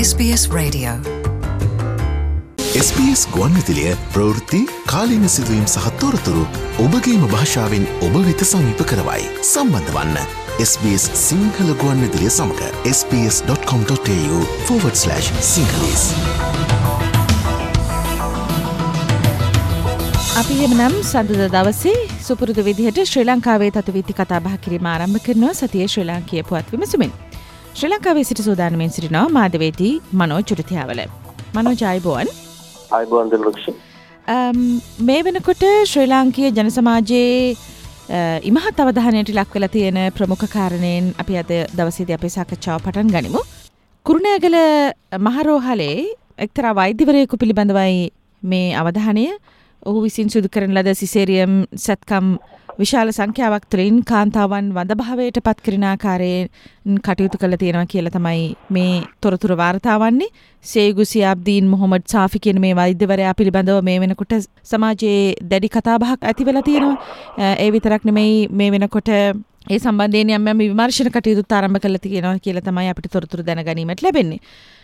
SBS Radio. SBS ගුවන්විදුලිය ප්‍රවෘත්ති කාලීන සිදුවීම් සහ තොරතුරු ඔබගේම භාෂාවෙන් ඔබ වෙත සමීප කරවයි. සම්බන්ධ වන්න SBS සිංහල ගුවන්විදුලිය සමඟ sbs.com.au/sinhalese. අපි එමනම් සඳුදා දවසේ සුපුරුදු විදිහට ශ්‍රී ලංකාවේ තතුවීති කතා බහ කිරීම ආරම්භ කරනවා සතියේ ශ්‍රී ලාංකීය පුවත් විමසුමින්. ශ්‍රී ලංකාවේ සිට සූදානම්ෙන් සිටිනවා මාධ්‍යවේදී මනෝජ් චුරිතියාවල. මනෝජ් ආයුබෝවන්. ආයුබෝවන් දිලුක්ෂි. මේ වෙනකොට ශ්‍රී ලාංකීය ජන සමාජයේ ඉමහත් අවධානයට ලක් වෙලා තියෙන ප්‍රමුඛ කාරණයෙන් අපි අද දවසේදී අපේ සාකච්ඡාව පටන් ගනිමු. කුරුණෑගල මහරෝහලේ එක්තරා වෛද්‍යවරයෙකු පිළිබඳවයි මේ අවධානය. ඔහු විසින් සිදු කරන ලද සිසේරියම් සැත්කම් විශාල සංඛ්‍යාවක් තුළින් කාන්තාවන් වඳභාවයට පත් කරන ආකාරයෙන් කටයුතු කළ තියෙනවා කියලා තමයි මේ තොරතුරු වාර්තා වන්නේ. සේගු සියාබ්දීන් මොහොමඩ් සාෆි කියන මේ වෛද්‍යවරයා පිළිබඳව මේ වෙනකොට සමාජයේ දැඩි කතාබහක් ඇති වෙලා තියෙනවා. ඒ විතරක් නෙමෙයි මේ වෙනකොට ඒ සම්බන්ධයෙන් යම් යම් විමර්ශන කටයුතු ආරම්භ කළා තියෙනවා කියලා තමයි අපිට තොරතුරු දැනගැනීමට ලැබෙන්නේ.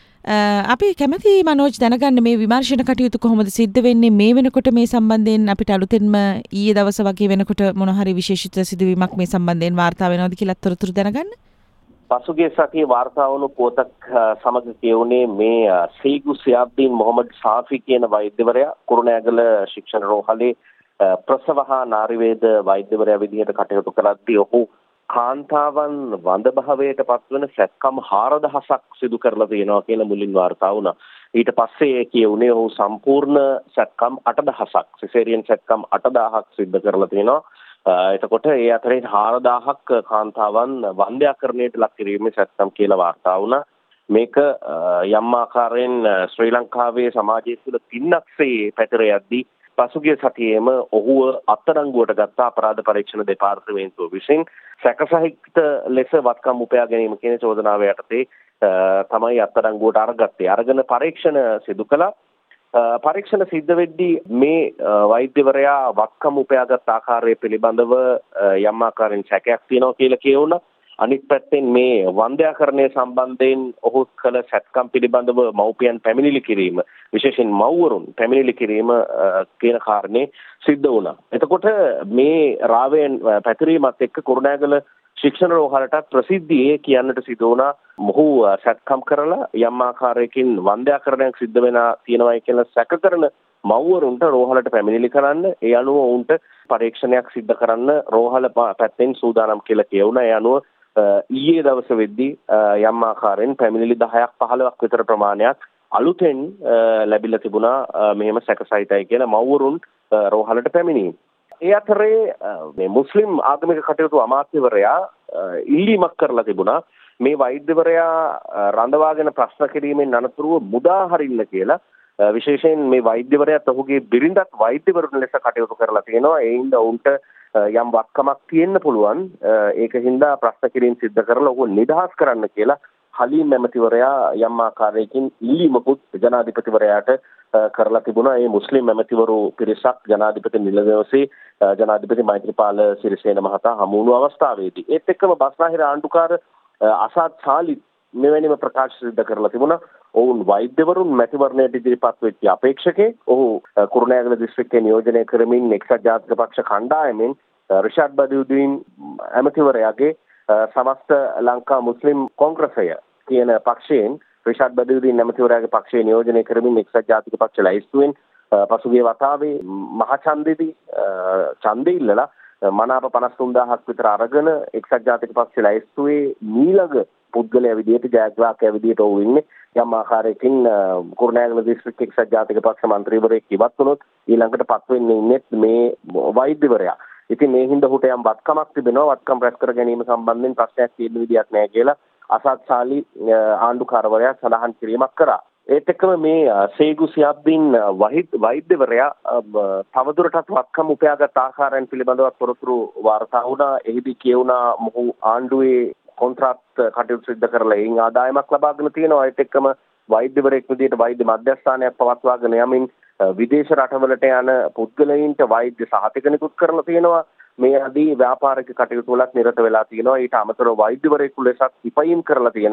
අපි කැමති මනෝජ් දැනගන්න මේ විමර්ශන කටයුතු කොහොමද සිද්ධ වෙන්නේ මේ වෙනකොට මේ සම්බන්ධයෙන් අපිට අලුතෙන්ම ඊයේ දවස වගේ වෙනකොට මොන හරි විශේෂිත සිදුවීමක් මේ සම්බන්ධයෙන් වාර්තා වෙනවද කියලා තොරතුරු දැනගන්න. පසුගිය සතියේ වාර්තා වුණු පුවතක් සමග කියුනේ මේ සීගු සියාබ්දීන් මොහොමඩ් සාෆි කියන වෛද්‍යවරයා කුරුණෑගල ශික්ෂණ රෝහලේ ප්‍රසව හා නාරිවේද වෛද්‍යවරයා විදිහට කටයුතු කරද්දී ඔහු කාන්තාවන් වඳභාවයට පත්වන සැත්කම් 4000ක් සිදු කරලා තියෙනවා කියලා මුලින් වාර්තා වුණා. ඊට පස්සේ කියුනේ ඔහු සම්පූර්ණ සැත්කම් 8000ක් සිසේරියන් සැත්කම් 8000ක් සිදු කරලා තියෙනවා. එතකොට ඒ අතරේ 4000ක් කාන්තාවන් වන්ද්‍යාකරණයට ලක් කිරීමේ සැත්කම් කියලා වාර්තා වුණා. මේක යම් ආකාරයෙන් ශ්‍රී ලංකාවේ සමාජයේ තුල පින්නක්සේ පැතිර යද්දී පසුගිය සතියේම ඔහුව අත්අඩංගුවට ගත්ත අපරාධ පරීක්ෂණ දෙපාර්තමේන්තුව විසින් සැකසහිත ලෙස වත්කම් උපයා ගැනීම කියන චෝදනාව යටතේ තමයි අත්අඩංගුවට අරගත්තේ. අරගෙන පරීක්ෂණ සිදු කළා. පරීක්ෂණ සිද්ධ වෙද්දී මේ වෛද්‍යවරයා වත්කම් උපයාගත් ආකාරය පිළිබඳව යම් ආකාරයෙන් සැකයක් තියෙනවා කියලා කියවුණා. අනිත් පැත්තෙන් මේ වන්ද්‍යාකරණය සම්බන්ධයෙන් ඔහු කළ සැත්කම් පිළිබඳව මව්පියන් පැමිණිලි කිරීම විශේෂයෙන් මව්වරුන් පැමිණිලි කිරීම කියන කාරණේ සිද්ධ වුණා. එතකොට මේ රාවයන් පැතිරීමත් එක්ක කුරුණෑගල ශික්ෂණ රෝහලට ප්‍රසිද්ධියේ කියන්නට සිදු වුණා මොහු සැත්කම් කරලා යම් ආකාරයකින් වන්ද්‍යාකරණයක් සිද්ධ වෙනා තියෙනවායි කියලා සැක කරන මව්වරුන්ට රෝහලට පැමිණිලි කරන්න ඒ අනුව උන්ට පරීක්ෂණයක් සිද්ධ කරන්න රෝහල පැත්තෙන් සූදානම් කියලා කියවුණා. ඒ අනුව ඊයේ දවස වෙද්දී යම් ආකාරයෙන් පැමිණිලි 10ක් 15ක් විතර ප්‍රමාණයක් අලුතෙන් ලැබිලා තිබුණා මෙහෙම සැකසහිතයි කියලා මව්වරුන් රෝහලට පැමිණීම. ඒ අතරේ මේ මුස්ලිම් ආගමික කටයුතු අමාත්‍යවරයා ඉල්ලීමක් කරලා තිබුණා මේ වෛද්‍යවරයා රඳවාගෙන ප්‍රශ්න කිරීමෙන් අනතුරුව මුදා හරින්න කියලා. විශේෂයෙන් මේ වෛද්‍යවරයාත් ඔහුගේ බිරිඳත් වෛද්‍යවරුන් ලෙස කටයුතු කරලා තියෙනවා. ඒ හින්දා උන්ට යම් වත්කමක් තියෙන්න පුළුවන්. ඒකින්ද ප්‍රශ්න කිරීම සිද්ධ කරලා ඔහු නිදහස් කරන්න කියලා හලීම් ඇමතිවරයා යම් ආකාරයකින් ඉල්ලීමකුත් ජනාධිපතිවරයාට කරලා තිබුණා. මේ මුස්ලිම් ඇමතිවරු පිරිසක් ජනාධිපති නිලදවසේ ජනාධිපති මෛත්‍රීපාල සිරිසේන මහතා හමු වුණු අවස්ථාවේදී ඒත් එක්කම බස්නාහිර ආණ්ඩුකාර අසාද් සාලි මෙවැනිම ප්‍රකාශ සිද්ධ කරලා තිබුණා. ඔවුන් වෛද්‍යවරුන් මැතිවරණයට ඉදිරිපත් වෙච්ච අපේක්ෂකේ ඔහු කුරුණෑගල දිස්ත්‍රික්කයේ නියෝජනය කරමින් එක්සත් ජාතික පක්ෂ කණ්ඩායමෙන් රිෂාඩ් බදියුදීන් ඇමතිවරයාගේ සමස්ත ලංකා මුස්ලිම් කොංග්‍රසය කියන පක්ෂයෙන් රිෂාඩ් බදියුදීන් ඇමතිවරයාගේ පක්ෂයේ නියෝජනය කරමින් එක්සත් ජාතික පක්ෂ ලැයිස්තුවෙන් පසුගිය වතාවේ මහ ඡන්දෙදී ඡන්දෙ ඉල්ලලා මනාප 53000ක් විතර අරගෙන එක්සත් ජාතික පක්ෂ ලැයිස්තුවේ මීළඟ පුද්ගලයා විදිහට ජයග්‍රාහකයා විදිහට ඔහු ඉන්නේ. යම් ආකාරයකින් කුරුණෑගල දිස්ත්‍රික්ක එක්සත් ජාතික පක්ෂ මන්ත්‍රීවරයෙක් ඉවත් වුණොත් ඊළඟට පත් වෙන්නේ ඉන්නේ මේ වෛද්‍යවරයා. ඉතින් මේ හින්දා ඔහුට යම් වත්කමක් තිබෙනවා. වත්කම් රැස් කර ගැනීම සම්බන්ධයෙන් ප්‍රශ්නයක් තියෙන විදියක් නැහැ කියලා අසත් සාලි ආණ්ඩුකාරවරයා සඳහන් කිරීමක් කරා. ඒත් එක්කම මේ සේගු සියාබ්දීන් වෛද්‍යවරයා තවදුරටත් වත්කම් උපයාගත් ආකාරයන් පිළිබඳව තොරතුරු වාර්තා වුණා. එහිදී කියුණා මොහු ආණ්ඩුවේ කොන්ත්‍රාත් කටයුතු සිද්ධ කරලා එයින් ආදායමක් ලබාගෙන තියෙනවා. ඒත් එක්කම වෛද්‍යවරයෙක් විදිහට වෛද්‍ය මධ්‍යස්ථානයක් පවත්වාගෙන යමින් විදේශ රටවලට යන පුද්ගලයින්ට වෛද්‍ය සහතික නිකුත් කරලා තියෙනවා. මේ ආදී ව්‍යාපාරික කටයුතු වලත් නිරත වෙලා තියෙනවා. ඊට අමතරව වෛද්‍යවරයෙකු ලෙසත් ඉපයීම් කරලා තියෙනවා.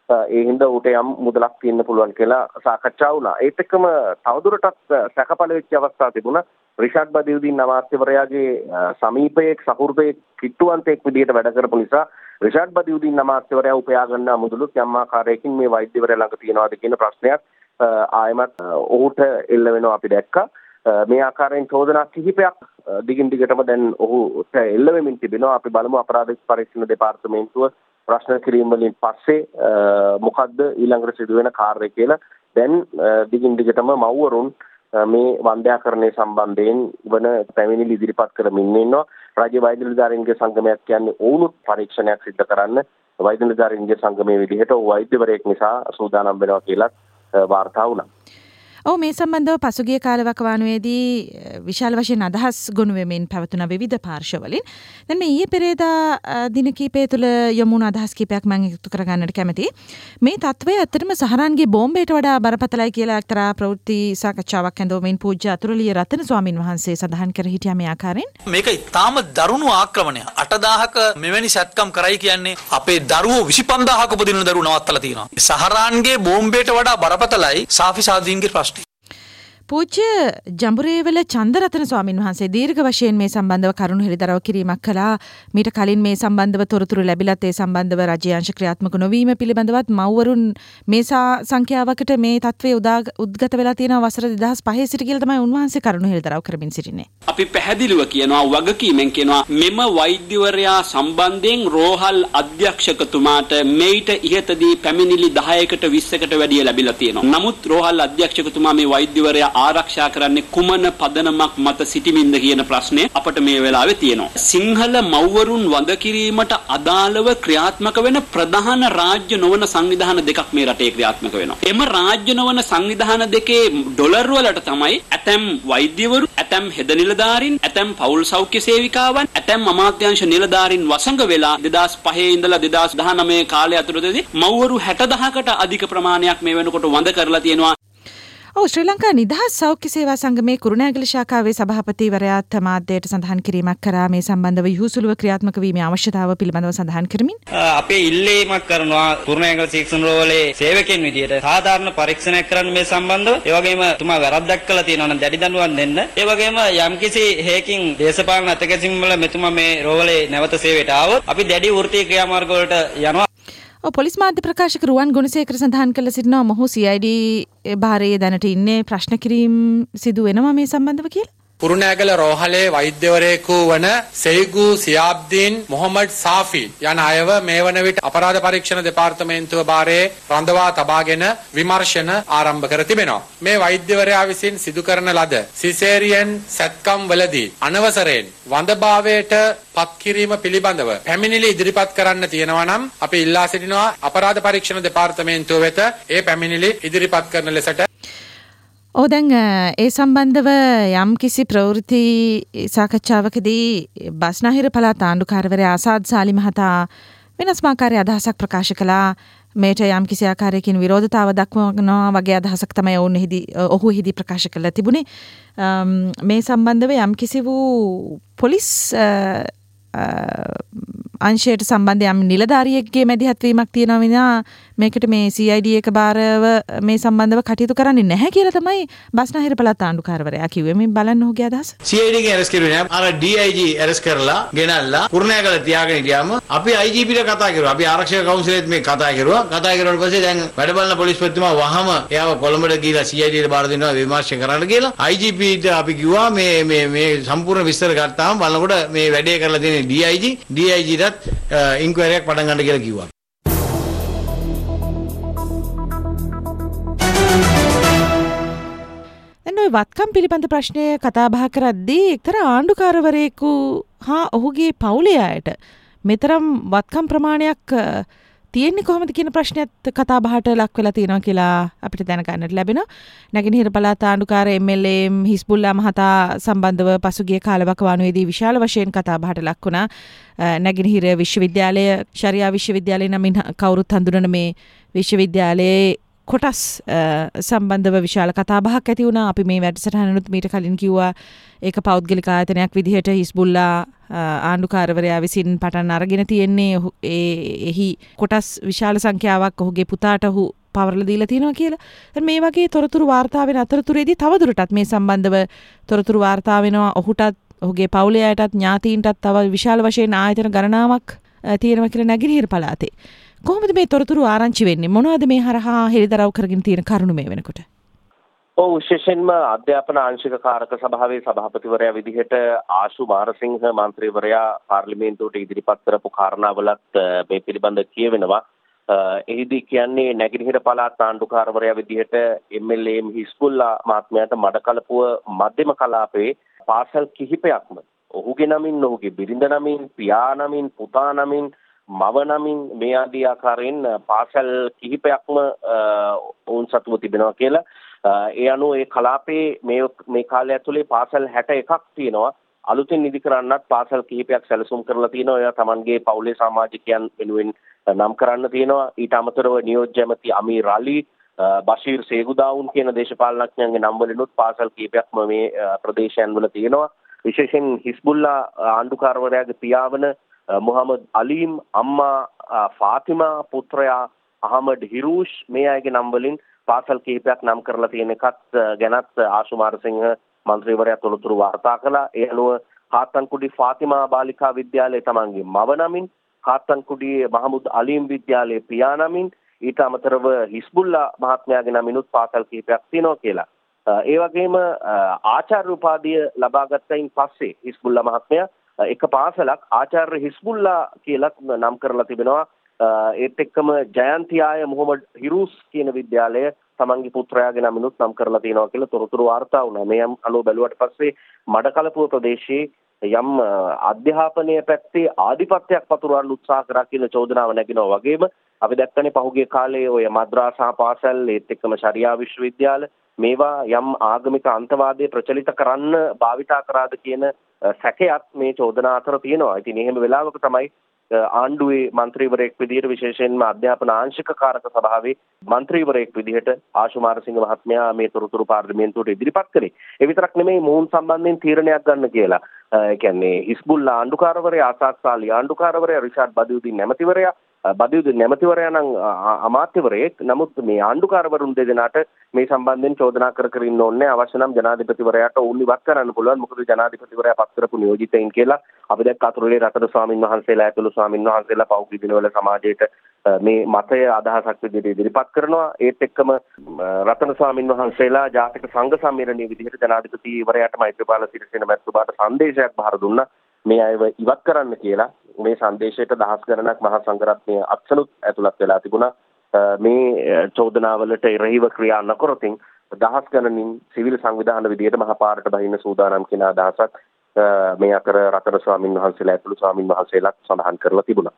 ඒ හින්දා ඌට යම් මුදලක් තියෙන්න පුළුවන් කියලා සාකච්ඡා වුණා. ඒත් එක්කම තවදුරටත් සැකපල වෙච්ච අවස්ථා තිබුණා. රිෂාඩ් බදියුදීන් අමාත්‍යවරයාගේ සමීපයේ සහෘදයේ කිට්ටුවන්තයෙක් විදිහට වැඩ කරපු නිසා රිෂාඩ් බදියුදීන් අමාත්‍යවරයා උපයා ගන්නා මුදලුත් යම් ආකාරයකින් මේ වෛද්‍යවරයා ළඟ තියනවාද කියන ප්‍රශ්නයක් ආයමත් ඔහුට එල්ල වෙනවා අපි දැක්කා. මේ ආකාරයෙන් චෝදනා කිහිපයක් දිගින් දිගටම දැන් ඔහුට එල්ල වෙමින් තිබෙනවා. අපි බලමු අපරාධ පරීක්ෂණ දෙපාර්තමේන්තුව ප්‍රශ්න කිරීම වලින් පස්සේ මොකද්ද ඊළඟට සිදුවෙන කාර්යය කියලා. දැන් දිගින් දිගටම මව්වරුන් මේ වන්දනාකරණය සම්බන්ධයෙන් වන පැමිණිලි ඉදිරිපත් කරමින් ඉන්නවා. රාජ්‍ය වෛද්‍ය නිලධාරීන්ගේ සංගමයක් කියන්නේ ඔවුනුත් පරීක්ෂණයක් සිදු කරන්න වෛද්‍ය නිලධාරීන්ගේ සංගමයේ විදිහට වෛද්‍යවරයෙක් නිසා සූදානම් වෙනවා කියලා වාර්තා වුණා. ඔව් මේ සම්බන්ධව පසුගිය කාලවකවානුවේදී විශාල වශයෙන් අදහස් ගොනු වෙමින් පැවතුන විවිධ පාර්ශවවලින් දැන් මේ ඊයේ පෙරේදා දින කිහිපය තුළ යොමු වුණු අදහස් කිහිපයක් මම එකතු කරගන්නට කැමතියි. මේ තත්ත්වය ඇත්තටම සහරාන්ගේ බෝම්බයට වඩා බරපතලයි කියලා එක්තරා ප්‍රවෘත්ති සාකච්ඡාවක් ඇඳවමින් පූජ්‍ය අතුරුලිය රතන ස්වාමින් වහන්සේ සඳහන් කර හිටියා මේ ආකාරයෙන්. මේක ඉතාම දරුණු ආක්‍රමණයක්. 8000ක මෙවැනි සැත්කම් කරයි කියන්නේ අපේ දරුවෝ 25000ක උපදින දරුවෝ නවත්තලා තියෙනවා. සහරාන්ගේ බෝම්බයට වඩා බරපතලයි සාෆි සාදීන්ගේ ප්‍රශ්න. පූජ්‍ය ජඹුරේවල චන්දරතන ස්වාමින් වහන්සේ දීර්ඝ වශයෙන් මේ සම්බන්ධව කරුණු හෙළිදරව් කිරීමක් කළා. මීට කලින් මේ සම්බන්ධව තොරතුරු ලැබිලත් ඒ සම්බන්ධව රාජ්‍ය අංශ ක්‍රියාත්මක නොවීම පිළිබඳවත් මව්වරුන් මේ සංඛ්‍යාවකට මේ තත්ත්වය උද්ගත වෙලා තියෙනවා වසර 2005 සිට කියලා තමයි උන්වහන්සේ කරුණු හෙළිදරව් කරමින් සිටින්නේ. අපි පැහැදිලිව කියනවා වගකීමෙන් කියනවා මෙම වෛද්‍යවරයා සම්බන්ධයෙන් රෝහල් අධ්‍යක්ෂකතුමාට මේට ඉහතදී පැමිණිලි 10කට 20කට වැඩිය ලැබිලා තියෙනවා. නමුත් රෝහල් අධ්‍යක්ෂකතුමා මේ වෛද්‍යවරයා ආරක්ෂා කරන්නේ කුමන පදනමක් මත සිටිමින්ද කියන ප්‍රශ්නේ අපට මේ වෙලාවේ තියෙනවා. සිංහල මව්වරුන් වඳ කිරීමට අදාළව ක්‍රියාත්මක වෙන ප්‍රධාන රාජ්‍ය නොවන සංවිධාන දෙකක් මේ රටේ ක්‍රියාත්මක වෙනවා. එම රාජ්‍ය නොවන සංවිධාන දෙකේ ඩොලර් වලට තමයි ඇතැම් වෛද්‍යවරු, ඇතැම් හෙද නිලධාරීන්, ඇතැම් පෞල් සෞඛ්‍ය සේවිකාවන්, ඇතැම් අමාත්‍යාංශ නිලධාරීන් වසඟ වෙලා 2005 ඉඳලා 2019 කාලය ඇතුළතදී මව්වරු 60000කට අධික ප්‍රමාණයක් මේ වෙනකොට වඳ කරලා තියෙනවා. ශ්‍රී ලංකා නිදහස් සෞඛ්‍ය සේවා සංගමේ කුරුණෑගල ශාඛාවේ සභාපතිවරයාත් මාධ්‍යයට සඳහන් කිරීමක් කරා මේ සම්බන්ධව යහුසුලුව ක්‍රියාත්මක වීමේ අවශ්‍යතාව පිළිබඳව සඳහන් කරමින් අපේ ඉල්ලීමක් කරනවා කුරුණෑගල ශික්ෂණ රෝහලේ සේවකයන් විදියට සාධාරණ පරීක්ෂණයක් කරන්න මේ සම්බන්ධව. ඒ වගේම තුමා වැරද්දක් කළා තියෙනවා නම් දැඩි දඬුවම් දෙන්න. ඒ වගේම යම්කිසි හේකින් දේශපාලන අතකැසීම් වල මෙතුමා මේ රෝහලේ නැවත සේවයට ආවොත් අපි දැඩි වෘත්තීය ක්‍රියාමාර්ග වලට යනවා. පොලිස් මාධ්‍ය ප්‍රකාශක රුවන් ගුණසේකර සඳහන් කළ සිටිනවා මොහු CID භාරයේ දැනට ඉන්නේ ප්‍රශ්න කිරීම සිදු වෙනවා මේ සම්බන්ධව කියලා. කුරුණෑගල රෝහලේ වෛද්‍යවරයෙකු වන සෙයිගු සියාබ්දීන් මොහමඩ් සාෆි යන අයව මේ වන විට අපරාධ පරීක්ෂණ දෙපාර්තමේන්තුව භාරයේ රඳවා තබාගෙන විමර්ශන ආරම්භ කර තිබෙනවා. මේ වෛද්‍යවරයා විසින් සිදු කරන ලද සිසේරියන් සැත්කම් වලදී අනවසරයෙන් වඳභාවයට පත් කිරීම පිළිබඳව පැමිණිලි ඉදිරිපත් කරන්න තියෙනවා නම් අපි ඉල්ලා සිටිනවා අපරාධ පරීක්ෂණ දෙපාර්තමේන්තුව වෙත ඒ පැමිණිලි ඉදිරිපත් කරන ලෙසට. දැන් ඒ සම්බන්ධව යම් කිසි ප්‍රවෘත්ති සාකච්ඡාවකදී බස්නාහිර පළාත් ආණ්ඩුකාරවරයා ආසාද් සාලි මහතා වෙනස්මාකාරී අදහසක් ප්‍රකාශ කළා. මේට යම් කිසි ආකාරයකින් විරෝධතාව දක්වනවා වගේ අදහසක් තමයි ඔහු එහිදී ප්‍රකාශ කළා තිබුණේ. මේ සම්බන්ධව යම් කිසි වූ පොලිස් අංශයට සම්බන්ධ යම් නිලධාරියෙක්ගේ මැදිහත්වීමක් තියෙනවා විනා මේකට මේ CID එක බාරව මේ සම්බන්ධව කටයුතු කරන්නේ නැහැ කියලා තමයි බස්නාහිර පළාත් ආණ්ඩුකාරවරයා කිව්වේ. මේ බලන්න ඔහුගේ අදහස. CID එක ඇරස් කරුවේ නෑ. අර DIG ඇරස් කරලා ගෙනල්ලා කුරුණෑගල තියාගෙන ගියාම අපි IGP ට කතා කරුවා. අපි ආරක්ෂක කවුන්සිලෙත් මේ කතා කරුවා. කතා කරුවාට පස්සේ දැන් වැඩ බලන පොලිස්පතිතුමා වහම එයාව කොළඹට ගිහලා CID එකට බාර දෙනවා විමර්ශන කරන්න කියලා. IGP ට අපි කිව්වා මේ සම්පූර්ණ විස්තර ගත්තාම බලනකොට මේ වැඩේ කරලා තියෙන DIG ටත් ඉන්ක්වයරියක් පටන් ගන්න කියලා කිව්වා. වත්කම් පිළිබඳ ප්‍රශ්නය කතා බහ කරද්දී එක්තරා ආණ්ඩුකාරවරයෙකු හා ඔහුගේ පවුලේ අයට මෙතරම් වත්කම් ප්‍රමාණයක් තියෙන්නේ කොහොමද කියන ප්‍රශ්නයත් කතා බහට ලක් වෙලා තියෙනවා කියලා අපිට දැනගන්නට ලැබෙනවා. නැගෙනහිර පළාත් ආණ්ඩුකාර MLA හිස්බුල්ලා මහතා සම්බන්ධව පසුගිය කාලවකවානුවේදී විශාල වශයෙන් කතා බහට ලක් වුණා. නැගෙනහිර විශ්වවිද්‍යාලය ශරියා විශ්වවිද්‍යාලය නමින් කවුරුත් හඳුනන මේ විශ්වවිද්‍යාලයේ කොටස් සම්බන්ධව විශාල කතාබහක් ඇති වුණා. අපි මේ වැඩසටහනනුත් මීට කලින් කිව්වා ඒක පෞද්ගලික ආයතනයක් විදිහට හිස්බුල්ලා ආණ්ඩුකාරවරයා විසින් පටන් අරගෙන තියෙන්නේ. එහි කොටස් විශාල සංඛ්‍යාවක් ඔහුගේ පුතාට ඔහු පවරලා දීලා තියෙනවා කියලා. දැන් මේ වගේ තොරතුරු වාර්තා වෙන අතරතුරේදී තවදුරටත් මේ සම්බන්ධව තොරතුරු වාර්තා වෙනවා. ඔහුටත් ඔහුගේ පවුලේ අයටත් ඥාතීන්ටත් තව විශාල වශයෙන් ආයතන ගණනාවක් තියෙනවා කියලා නැගෙනහිර පළාතේ. කොහොමද මේ තොරතුරු ආරංචි වෙන්නේ? මොනවද මේ හරහා හෙළිදරව් කරගෙන තියෙන කරුණු මේ වෙනකොට? ඔව්, විශේෂයෙන්ම අධ්‍යාපන ආංශික කාරක සභාවේ සභාපතිවරයා විදිහට ආශු මාරසිංහ මන්ත්‍රීවරයා පාර්ලිමේන්තුවට ඉදිරිපත් කරපු කාරණාවලත් මේ පිළිබඳ කියවෙනවා. එහිදී කියන්නේ නැගෙනහිර පළාත් ආණ්ඩුකාරවරයා විදිහට MLA හිස්බුල්ලා මහත්මයාට මඩකලපුව මධ්‍යම කලාපයේ පාසල් කිහිපයක්ම ඔහුගේ නමින්, ඔහුගේ බිරිඳ නමින්, පියා නමින්, පුතා නමින්, මව නමින් මේ ආදී ආකාරයෙන් පාසල් කිහිපයක්ම ඔවුන් සතුව තිබෙනවා කියලා. ඒ අනුව ඒ කලාපයේ මේ කාලය ඇතුලේ පාසල් 61ක් තියෙනවා. අලුතින් නිදි කරන්නත් පාසල් කිහිපයක් සැලසුම් කරලා තියෙනවා. ඒවා Tamanගේ පවුලේ සමාජිකයන් වෙනුවෙන් නම් කරන්න තියෙනවා. ඊට අමතරව නියෝජ්‍ය ඇමති අමීර් අලි, බෂීර් සේගුදාවුන් කියන දේශපාලනඥයන්ගේ නම් වලිනුත් පාසල් කිහිපයක්ම මේ ප්‍රදේශයන් වල තියෙනවා. විශේෂයෙන් හිස්බුල්ලා ආණ්ඩුකාරවරයාගේ පියාවන මොහමඩ් අලීම්, අම්මා ෆාතිමා, පුත්‍රයා අහමඩ් හිරූෂ් මේ අයගේ නම් වලින් පාසල් කිහිපයක් නම් කරලා තියෙන එකත් ගැනත් ආශු මාරසිංහ මන්ත්‍රීවරයා තොරතුරු වාර්තා කළා. ඒ අනුව කාත්තන්කුඩි ෆාතිමා බාලිකා විද්‍යාලය තමන්ගේ මව නමින්, කාත්තන්කුඩි මහමුද් අලීම් විද්‍යාලයේ පියා නමින්, ඊට අමතරව හිස්බුල්ලා මහත්මයාගේ නමිනුත් පාසල් කිහිපයක් තියෙනවා කියලා. ඒ වගේම ආචාර්ය උපාධිය ලබා ගත්තයින් පස්සේ හිස්බුල්ලා මහත්මයා එක පාසලක් ආචාර්ය හිස්බුල්ලා කියලා නම් කරලා තිබෙනවා. ඒත් එක්කම ජයන්තිආය මොහමඩ් හිරූස් කියන විද්‍යාලය තමන්ගේ පුත්‍රයාගේ නමිනුත් නම් කරලා තියෙනවා කියලා තොරතුරු වාර්තා වුණා. මේ අනුව බැලුවට පස්සේ මඩකලපුව ප්‍රදේශයේ යම් අධ්‍යාපනයේ පැත්තේ ආධිපත්‍යයක් පතුරවන්න උත්සාහ කරා කියන චෝදනාව නැගෙනවා. වගේම අපි දැක්කනේ පහුගිය කාලේ ඔය මද්රාසා පාසල්, ඒත් එක්කම ශරියා විශ්වවිද්‍යාල මේවා යම් ආගමික අන්තවාදයේ ප්‍රචලිත කරන්න භාවිතා කරාද කියන සැකයක් මේ චෝදනා අතර තියෙනවා. ඉතින් එහෙම වෙලාවක තමයි ආණ්ඩුවේ මන්ත්‍රීවරයෙක් විදිහට, විශේෂයෙන්ම අධ්‍යාපන ආංශික කාරක සභාවේ මන්ත්‍රීවරයෙක් විදිහට ආශු මාරසිංහ මහත්මයා මේ තොරතුරු පාර්ලිමේන්තුවට ඉදිරිපත් කළේ. ඒ විතරක් නෙමෙයි මොවුන් සම්බන්ධයෙන් තීරණයක් ගන්න කියලා. ඒ කියන්නේ හිස්බුල්ලා ආණ්ඩුකාරවරයා, ආසාද් සාලි ආණ්ඩුකාරවරයා, රිෂාඩ් බදියුද්දීන් නැමතිවරයා නම් අමාත්‍යවරයෙක්. නමුත් මේ ආණ්ඩුකාරවරුන් දෙදෙනාට මේ සම්බන්ධයෙන් චෝදනා කර ඉන්න ඕනේ. අවශ්‍ය නම් ජනාධිපතිවරයාට ඔවුන් ඉවත් කරන්න පුළුවන්. මොකද ජනාධිපතිවරයා පත් කරපු නියෝජිතයින් කියලා අපි දැක්ක අතුරුලේ රටද ස්වාමින් වහන්සේලා ඇතුළු ස්වාමින් වහන්සේලා පෞද්ගලික දිනවල සමාජයට මේ මතය අදහසක් විදිහට ඉදිරිපත් කරනවා. ඒත් එක්කම රතන ස්වාමින් වහන්සේලා ජාතික සංඝ සම්මේලනයේ විදිහට ජනාධිපතිවරයාට මෛත්‍රීපාල සිරිසේන මැතිතුමාට සංදේශයක් බාර දුන්නා මේ අයව ඉවත් කරන්න කියලා. මේ සංදේශයට දහස් ගණනක් මහා සංඝරත්නය අත්සනුත් ඇතුළත් වෙලා තිබුණා. මේ චෝදනාවලට එරෙහිව ක්‍රියා නොකරතින් දහස් ගණනින් සිවිල් සංවිධාන විදිහට මහා පාරට බහින්න සූදානම් කියන අදහසක් මේ අතර රතන ස්වාමින් වහන්සේලා ඇතුළු ස්වාමින් වහන්සේලාත් සඳහන් කරලා තිබුණා.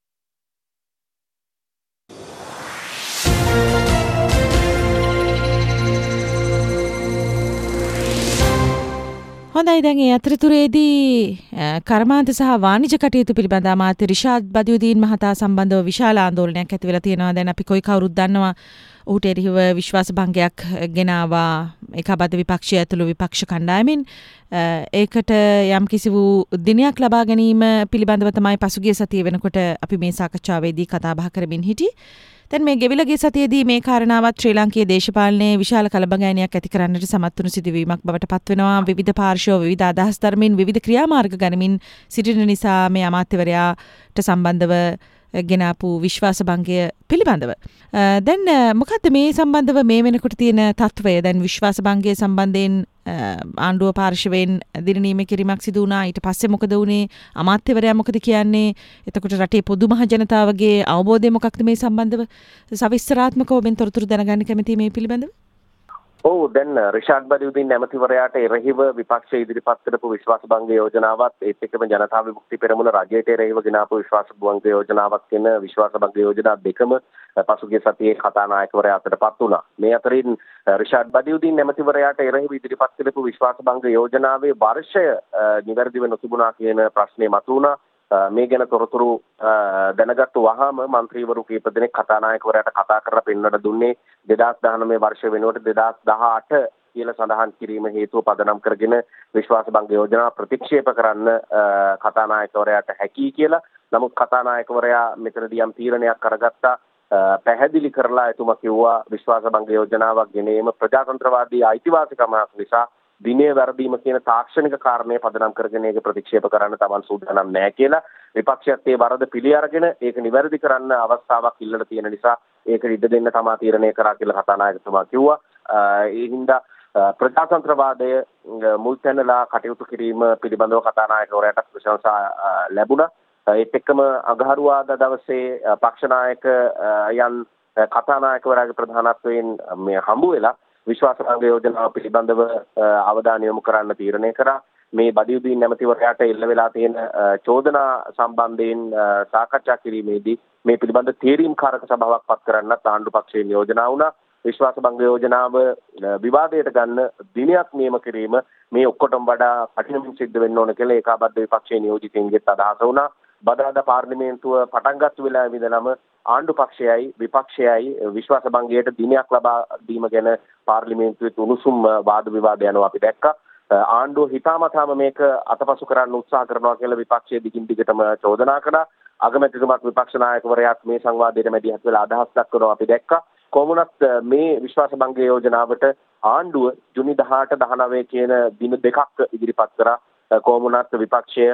හොඳයි, දැන් ඒ අතරතුරේදී කර්මාන්ත සහ වාණිජ කටයුතු පිළිබඳ අමාත්‍ය රිෂාඩ් බදියුද්දීන් මහතා සම්බන්ධව විශාල ආందోලනයක් ඇති වෙලා තියෙනවා. දැන් අපි කොයි කවුරුත් දන්නවා ඔහුට එරෙහිව විශ්වාස භංගයක් ගෙනාවා ඒකාබද්ධ විපක්ෂය ඇතුළු විපක්ෂ කණ්ඩායමින්. ඒකට යම් කිසි වූ දිනයක් ලබා ගැනීම පිළිබඳව තමයි පසුගිය සතිය වෙනකොට අපි මේ සාකච්ඡාවේදී කතා බහ කරමින් හිටියේ. දැන් මේ ගෙවිලගේ සතියේදී මේ කාරණාවත් ශ්‍රී ලාංකීය දේශපාලනයේ විශාල කලබගෑනියක් ඇති කරන්නට සමත් වුණු සිදුවීමක් බවට පත් වෙනවා. විවිධ පාර්ශ්ව විවිධ අදහස් ධර්මින් විවිධ ක්‍රියාමාර්ග ගනිමින් සිටින නිසා මේ අමාත්‍යවරයාට සම්බන්ධව ගෙනාපු විශ්වාස භංගය පිළිබඳව. දැන් මොකද්ද මේ සම්බන්ධව මේ වෙනකොට තියෙන තත්ත්වය? දැන් විශ්වාස භංගය සම්බන්ධයෙන් ආණ්ඩුව පාර්ශවයෙන් දිනනීම කිරීමක් සිදු වුණා. ඊට පස්සේ මොකද වුණේ? අමාත්‍යවරයා මොකද කියන්නේ? එතකොට රටේ පොදු මහ ජනතාවගේ අවබෝධය මොකක්ද මේ සම්බන්ධව? සවිස්තරාත්මකව මෙන් තොරතුරු දැනගන්න කැමතියි මේ පිළිබඳව. ඔව්, දැන් රිෂාඩ් බදියුද්දීන් නැමතිවරයාට එරෙහිව විපක්ෂය ඉදිරිපත් කරපු විශ්වාස භංග යෝජනාවත් ඒත් එක්කම ජනතා විමුක්ති පෙරමුණ රජයට එරෙහිව ගෙනාපු විශ්වාස භංග යෝජනාවක් කියන විශ්වාස භංග යෝජනා දෙකම පසුගිය සතියේ කතානායකවරයා අතරපත් වුණා. මේ අතරින් රිෂාඩ් බදියුද්දීන් නැමතිවරයාට එරෙහිව ඉදිරිපත් කරපු විශ්වාස භංග යෝජනාවේ වර්ෂය නිවැරදිව නොතිබුණා කියන ප්‍රශ්නේ මතුවුණා. මේ ගැන තොරතුරු දැනගත්තු වහාම മന്ത്രിවරු කීප දෙනෙක් කතානායකවරයාට කතා කරලා පෙන්වන්න දුන්නේ 2019 වර්ෂය වෙනුවට 2018 කියලා සඳහන් කිරීම හේතුව පදනම් කරගෙන විශ්වාස භංග යෝජනා ප්‍රතික්ෂේප කරන්න කතානායකවරයාට හැකියි කියලා. නමුත් කතානායකවරයා මෙතනදී යම් තීරණයක් අරගත්තා. පැහැදිලි කරලා එතුමා කිව්වා විශ්වාස භංග යෝජනාවක් ගෙනීම ප්‍රජාතන්ත්‍රවාදී අයිතිවාසිකමක් නිසා දිනේ වැරදීම කියන තාක්ෂණික කාරණේ පදනම් කරගෙන ඒක ප්‍රතික්ෂේප කරන්න Taman සූදානම් නැහැ කියලා. විපක්ෂයත් ඒ වරද පිළි අරගෙන ඒක නිවැරදි කරන්න අවස්ථාවක් ඉල්ලලා තියෙන නිසා ඒක ඉඩ දෙන්න තමා තීරණය කරා කියලා කතානායකතුමා කිව්වා. ඒ හින්දා ප්‍රජාතන්ත්‍රවාදය මුල් තැනලා කටයුතු කිරීම පිළිබඳව කතානායකවරයාට ප්‍රශංසා ලැබුණා. ඒත් එක්කම අඟහරුවාදා දවසේ පක්ෂ නායක යන් කතානායකවරයාගේ ප්‍රධානත්වයෙන් මේ හම්බ වෙලා විශ්වාස භංග යෝජනාව පිළිබඳව අවධානය යොමු කරන්න තීරණය කරා. මේ බදියුදීන් නැමැතිවරයාට එල්ල වෙලා තියෙන චෝදනා සම්බන්ධයෙන් සාකච්ඡා කිරීමේදී මේ පිළිබඳ තීරීම්කාරක සභාවක් පත් කරන්නත් ආණ්ඩු පක්ෂයෙන් යෝජනා වුණා. විශ්වාස භංග යෝජනාව විවාදයට ගන්න දිනයක් නියම කිරීම මේ ඔක්කොටම වඩා කঠিනමින් සිද්ධ වෙන්න ඕන කියලා ඒකාබද්ධ විපක්ෂයේ නියෝජිතයින්ගෙත් අදහස වුණා. බදාදා පාර්ලිමේන්තුව පටන් ගත්ත වෙලාවේ ඉඳලම ආණ්ඩු පක්ෂයයි විපක්ෂයයි විශ්වාස භංගයට දිනයක් ලබා දීම ගැන පාර්ලිමේන්තුවේ උණුසුම් වාද විවාද යනවා අපි දැක්කා. ආණ්ඩුව හිතාමතාම මේක අතපසු කරන්න උත්සාහ කරනවා කියලා විපක්ෂයේ දිගින් දිගටම චෝදනා කළා. අගමැතිතුමාත් විපක්ෂ නායකවරයාත් මේ සංවාදයට මැදිහත් වෙලා අදහස් දක්වනවා අපි දැක්කා. කොමුණත් මේ විශ්වාස භංග යෝජනාවට ආණ්ඩුව ජුනි 18 19 කියන දින දෙකක් ඉදිරිපත් කරා. කොමුණත් විපක්ෂය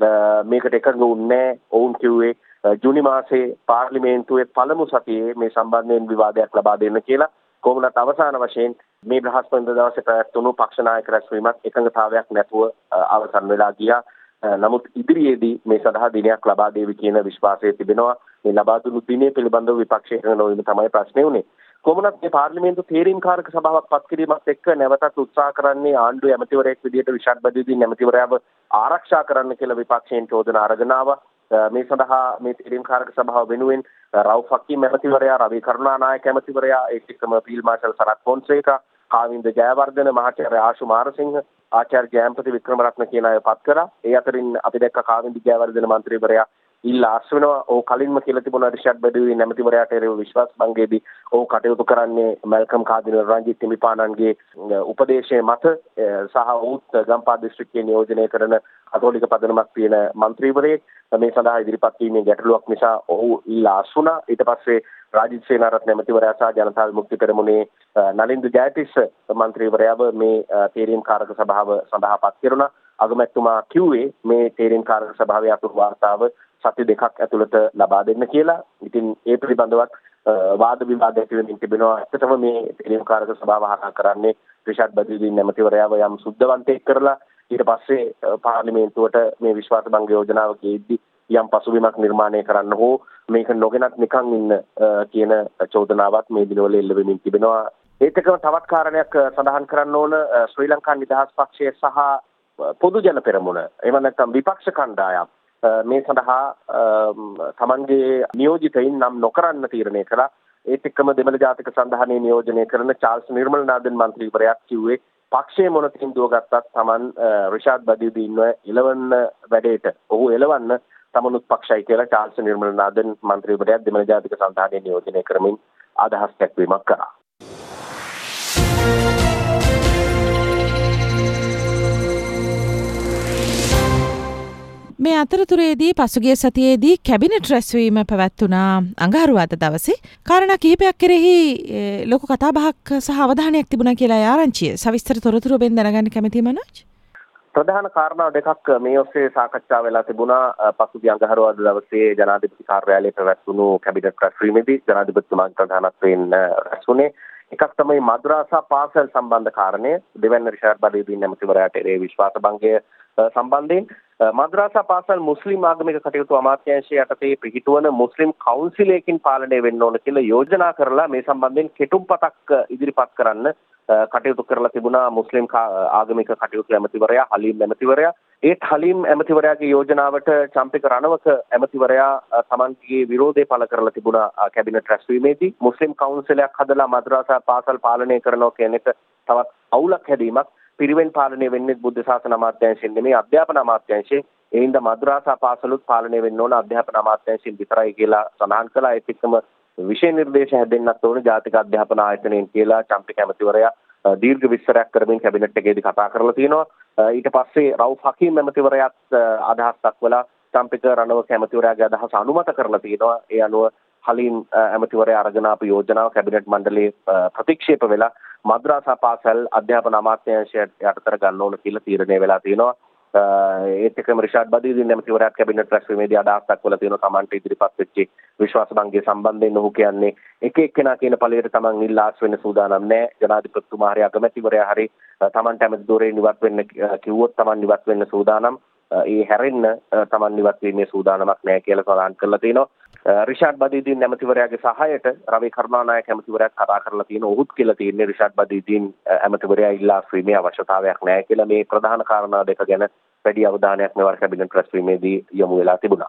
මේකට එකඟ වුණේ. ඔවුන් කිව්වේ ජුනි මාසේ පාර්ලිමේන්තුවේ පළමු සතියේ මේ සම්බන්ධයෙන් විවාදයක් ලබා දෙන්න කියලා. කොමුණත් අවසාන වශයෙන් මේ බ්‍රහස්පතින්දා දවසේ පැවැත්වුණු පක්ෂ නායක රැස්වීමක් එකඟතාවයක් නැතුව අවසන් වෙලා ගියා. නමුත් ඉදිරියේදී මේ සඳහා දිනයක් ලබා දෙවි කියන විශ්වාසය තිබෙනවා. මේ ලබා දුන්නු දිනේ පිළිබඳව විපක්ෂයේ නොවීම තමයි ප්‍රශ්නේ උනේ. කොමුණත් මේ පාර්ලිමේන්තු තීරීම්කාරක සභාවක් පත් කිරීමත් එක්ක නැවතත් උත්සාහ කරන්නේ ආණ්ඩුවේ ඇමතිවරයෙක් විදියට විශාල් බදියුදීන් ඇමතිවරයාව ආරක්ෂා කරන්න කියලා විපක්ෂයෙන් චෝදනා අරගෙන ආවා. මේ සඳහා මේ තීරීම්කාරක සභාව වෙනුවෙන් රවුෆ් හකීම් ඇමතිවරයා, රවි කරුණානායක ඇමතිවරයා, ඒත් එක්කම ෆීල්ඩ් මාර්ෂල් සරත් ෆොන්සේකා, කාවින්ද ජයවර්ධන, මහාචාර්ය ආශු මාරසිංහ, ආචාර්ය ජයන්පති වික්‍රමරත්න කියන අය පත් කරා. ඒ අතරින් අපි දැක්ක කාවින්ද ජයවර්ධන මන්ත්‍රීවරයා ඉල්ලා අස්වෙනවා. ඔහු කලින්ම කියලා තිබුණා රිෂඩ් බඩුවේ නැමැතිවරයාට එරෙහිව විශ්වාස භංගයේදී ඔහු කටයුතු කරන්නේ මල්කම් කාදිනල් රංජිත් හිමිපාණන්ගේ උපදේශයේ මත සහ ඔහුත් ගම්පහ දිස්ත්‍රික්කයේ නියෝජනය කරන කතෝලික පදනමක් තියෙන මන්ත්‍රීවරයෙක්. මේ සඳහා ඉදිරිපත් වීමේ ගැටලුවක් නිසා ඔහු ඉල්ලා අස්වුණා. ඊට පස්සේ රාජිත් සේනාරත්න නැමැතිවරයා සහ ජනතා විමුක්ති පෙරමුණේ නලින්ද ජයතිස්ස මන්ත්‍රීවරයාව මේ තීරීම්කාරක සභාව සඳහා පත් කෙරුණා. අගමැතිතුමා කිව්වේ මේ තීරීම්කාරක සභාවේ අතුරු වාර්තාව සති දෙකක් ඇතුළත ලබා දෙන්න කියලා. ඉතින් ඒ පිළිබඳවත් වාද විවාද ඇති වෙමින් තිබෙනවා. ඇත්තටම මේ තීරීම්කාරක සභාව හරහා කරන්නේ රිෂඩ් බදියුදීන් නැමැතිවරයාව යම් සුද්ධවන්තයෙක් කරලා ඊට පස්සේ පාර්ලිමේන්තුවට මේ විශ්වාස භංග යෝජනාව ගේද්දී යම් පසුබිමක් නිර්මාණය කරන්න හෝ මේක නොගෙනත් නිකන් ඉන්න කියන චෝදනාවක් මේ දිනවල එල්ල වෙමින් තිබෙනවා. ඒත් එක්කම තවත් කාරණයක් සඳහන් කරන්න ඕන. ශ්‍රී ලංකා නිදහස් පක්ෂය සහ පොදු ජන පෙරමුණ එහෙම නැත්නම් විපක්ෂ කණ්ඩායම් මේ සඳහා තමන්ගේ නියෝජිතයින් නම් නොකරන්න තීරණය කළා. ඒත් එක්කම දෙමළ ජාතික සන්ධානයේ නියෝජනය කරන චාල්ස් නිර්මලනාදන් මන්ත්‍රීවරයා කිව්වේ පක්ෂයේ මොන තීන්දුව ගත්තත් තමන් රිෂාඩ් බදියුදීන්ව එලවන්න වැඩේට ඔහු එලවන්න තමනුත් පක්ෂයි කියලා චාල්ස් නිර්මලනාදන් මන්ත්‍රීවරයා දෙමළ ජාතික සන්ධානයේ නියෝජනය කරමින් අදහස් දැක්වීමක් කරා. මේ අතරතුරේදී පසුගිය සතියේදී කැබිනට් රැස්වීම පැවැත්වුණා අඟහරුවාදා දවසේ. කාරණා කිහිපයක් කෙරෙහි ලොකු කතාබහක් සහ අවධානයක් තිබුණා කියලා ආරංචිය. සවිස්තර තොරතුරු ඔබෙන් දැනගන්න කැමතියි මනෝජ්. ප්‍රධාන කාරණා දෙකක් මේ ඔස්සේ සාකච්ඡා වෙලා තිබුණා. පසුගිය අඟහරුවාදා දවසේ ජනාධිපති කාර්යාලයේ පැවැත්වුණු කැබිනට් රැස්වීමේදී ජනාධිපතිතුමාගේ ප්‍රධානත්වයෙන් රැස්ුණේ එකක් තමයි මද්රසා පාසල් සම්බන්ධ කාරණය. දෙවැන්න රිෂාඩ් බදියුදීන් නැමැතිවරයාට එරෙහි විශ්වාස භංගය සම්බන්ධයෙන් මද්රසා පාසල් මුස්ලිම් ආගමික කටයුතු අමාත්‍යාංශය යටතේ පිහිටුවන මුස්ලිම් කවුන්සිලයකින් පාලනය වෙන්න ඕන කියලා යෝජනා කරලා මේ සම්බන්ධයෙන් කෙටුම්පතක් ඉදිරිපත් කරන්න කටයුතු කරලා තිබුණා මුස්ලිම් ආගමික කටයුතු ඇමතිවරයා හලීම් ඇමතිවරයා. ඒත් හලීම් ඇමතිවරයාගේ යෝජනාවට චම්පික රණවක ඇමතිවරයා තමන්ගේ විරෝධය පළ කරලා තිබුණා කැබිනට් රැස්වීමේදී. මුස්ලිම් කවුන්සිලයක් හදලා මද්රසා පාසල් පාලනය කරනවා කියන එක තවත් අවුලක් හැදීමක්. පිරිවෙන් පාලනය වෙන්නේ බුද්ධ ශාසන අමාත්‍යාංශයෙන් නෙමෙයි අධ්‍යාපන අමාත්‍යාංශයෙන්. ඒ හින්දා මද්රසා පාසලුත් පාලනය වෙන්න ඕන අධ්‍යාපන අමාත්‍යාංශයෙන් විතරයි කියලා සඳහන් කළා. ඒත් එක්කම විෂය නිර්දේශ හැදෙන්නත් ඕන ජාතික අධ්‍යාපන ආයතනයෙන් කියලා චම්පි කැමතිවරයා දීර්ඝ විස්තරයක් කරමින් කැබිනට් එකේදී කතා කරලා තියෙනවා. ඊට පස්සේ රවුෆ් හකීම් ඇමතිවරයාත් අදහස් දක්වලා චම්පික රණවක ඇමතිවරයාගේ අදහස අනුමත කරලා තියෙනවා. ඒ අනුව හලීම් ඇමතිවරයා අරගෙන ආපු යෝජනාව කැබිනට් මණ්ඩලයේ ප්‍රතික්ෂේප වෙලා මද්රසා පාසල් අධ්‍යාපන අමාත්‍යාංශයට යටතට ගන්න ඕන කියලා තීරණය වෙලා තියෙනවා. ඒත් එක්කම රිෂාඩ් බදීදින් ඇමතිවරයාත් කැබිනට් රැස්වීමේදී අදහස් දක්වලා තියෙනවා කමන්ට ඉදිරිපත් වෙච්ච විශ්වාස භංගය සම්බන්ධයෙන් ඔහු කියන්නේ එක එක්කෙනා කියන ඵලයට තමන් නිල්ලාස් වෙන්න සූදානම් නැහැ. ජනාධිපතිතුමා හරි අගමැතිවරයා හරි තමන්ට ඇමති දොරේ නිවත් වෙන්න කිව්වොත් තමන් නිවත් වෙන්න සූදානම්. ඒ හැරෙන්න තමන් නිවත් වීමේ සූදානමක් නැහැ කියලා සඳහන් කරලා තියෙනවා. රිෂාඩ් බදීදින් ඇමතිවරයාගේ සහායට රවි කරුණානායක ඇමතිවරයාත් කතා කරලා තියෙනවා. ඔහුත් කියලා තියෙන්නේ රිෂාඩ් බදීදින් ඇමතිවරයා ඉල්ලා වීමේ අවශ්‍යතාවයක් නැහැ කියලා. මේ ප්‍රධාන කාරණා දෙක ගැන වැඩි අවධානයක් මෙවර කැබිනට් රැස්වීමේදී යොමු වෙලා තිබුණා.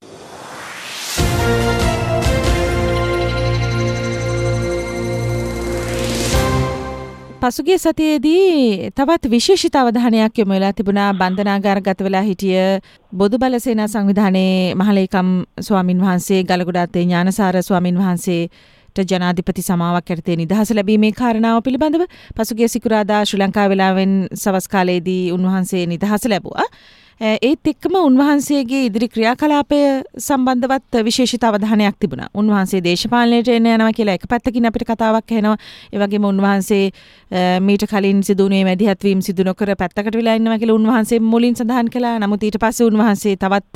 පසුගිය සතියේදී තවත් විශේෂිත අවධානයක් යොමු වෙලා තිබුණා බන්ධනාගාරගත වෙලා හිටිය බොදු බල සේනා සංවිධානයේ මහලේකම් ස්වාමින් වහන්සේ ගලගොඩ අත්තේ ඥානසාර ස්වාමින් වහන්සේට ජනාධිපති සමාවක් යටතේ නිදහස ලැබීමේ කාරණාව පිළිබඳව පසුගිය සිකුරාදා ශ්‍රී ලංකා වෙලාවෙන් සවස් කාලයේදී උන්වහන්සේ නිදහස ලැබුවා. ඒත් එක්කම උන්වහන්සේගේ ඉදිරි ක්‍රියාකලාපය සම්බන්ධවත් විශේෂිත අවධානයක් තිබුණා. උන්වහන්සේ දේශපාලනයට එන්න යනවා කියලා එක පැත්තකින් අපිට කතාවක් ඇහෙනවා. ඒ වගේම උන්වහන්සේ මීට කලින් සිදුුනේ මැදිහත් වීම සිදු නොකර පැත්තකට වෙලා ඉන්නවා කියලා උන්වහන්සේ මුලින් සඳහන් කළා. නමුත් ඊට පස්සේ උන්වහන්සේ තවත්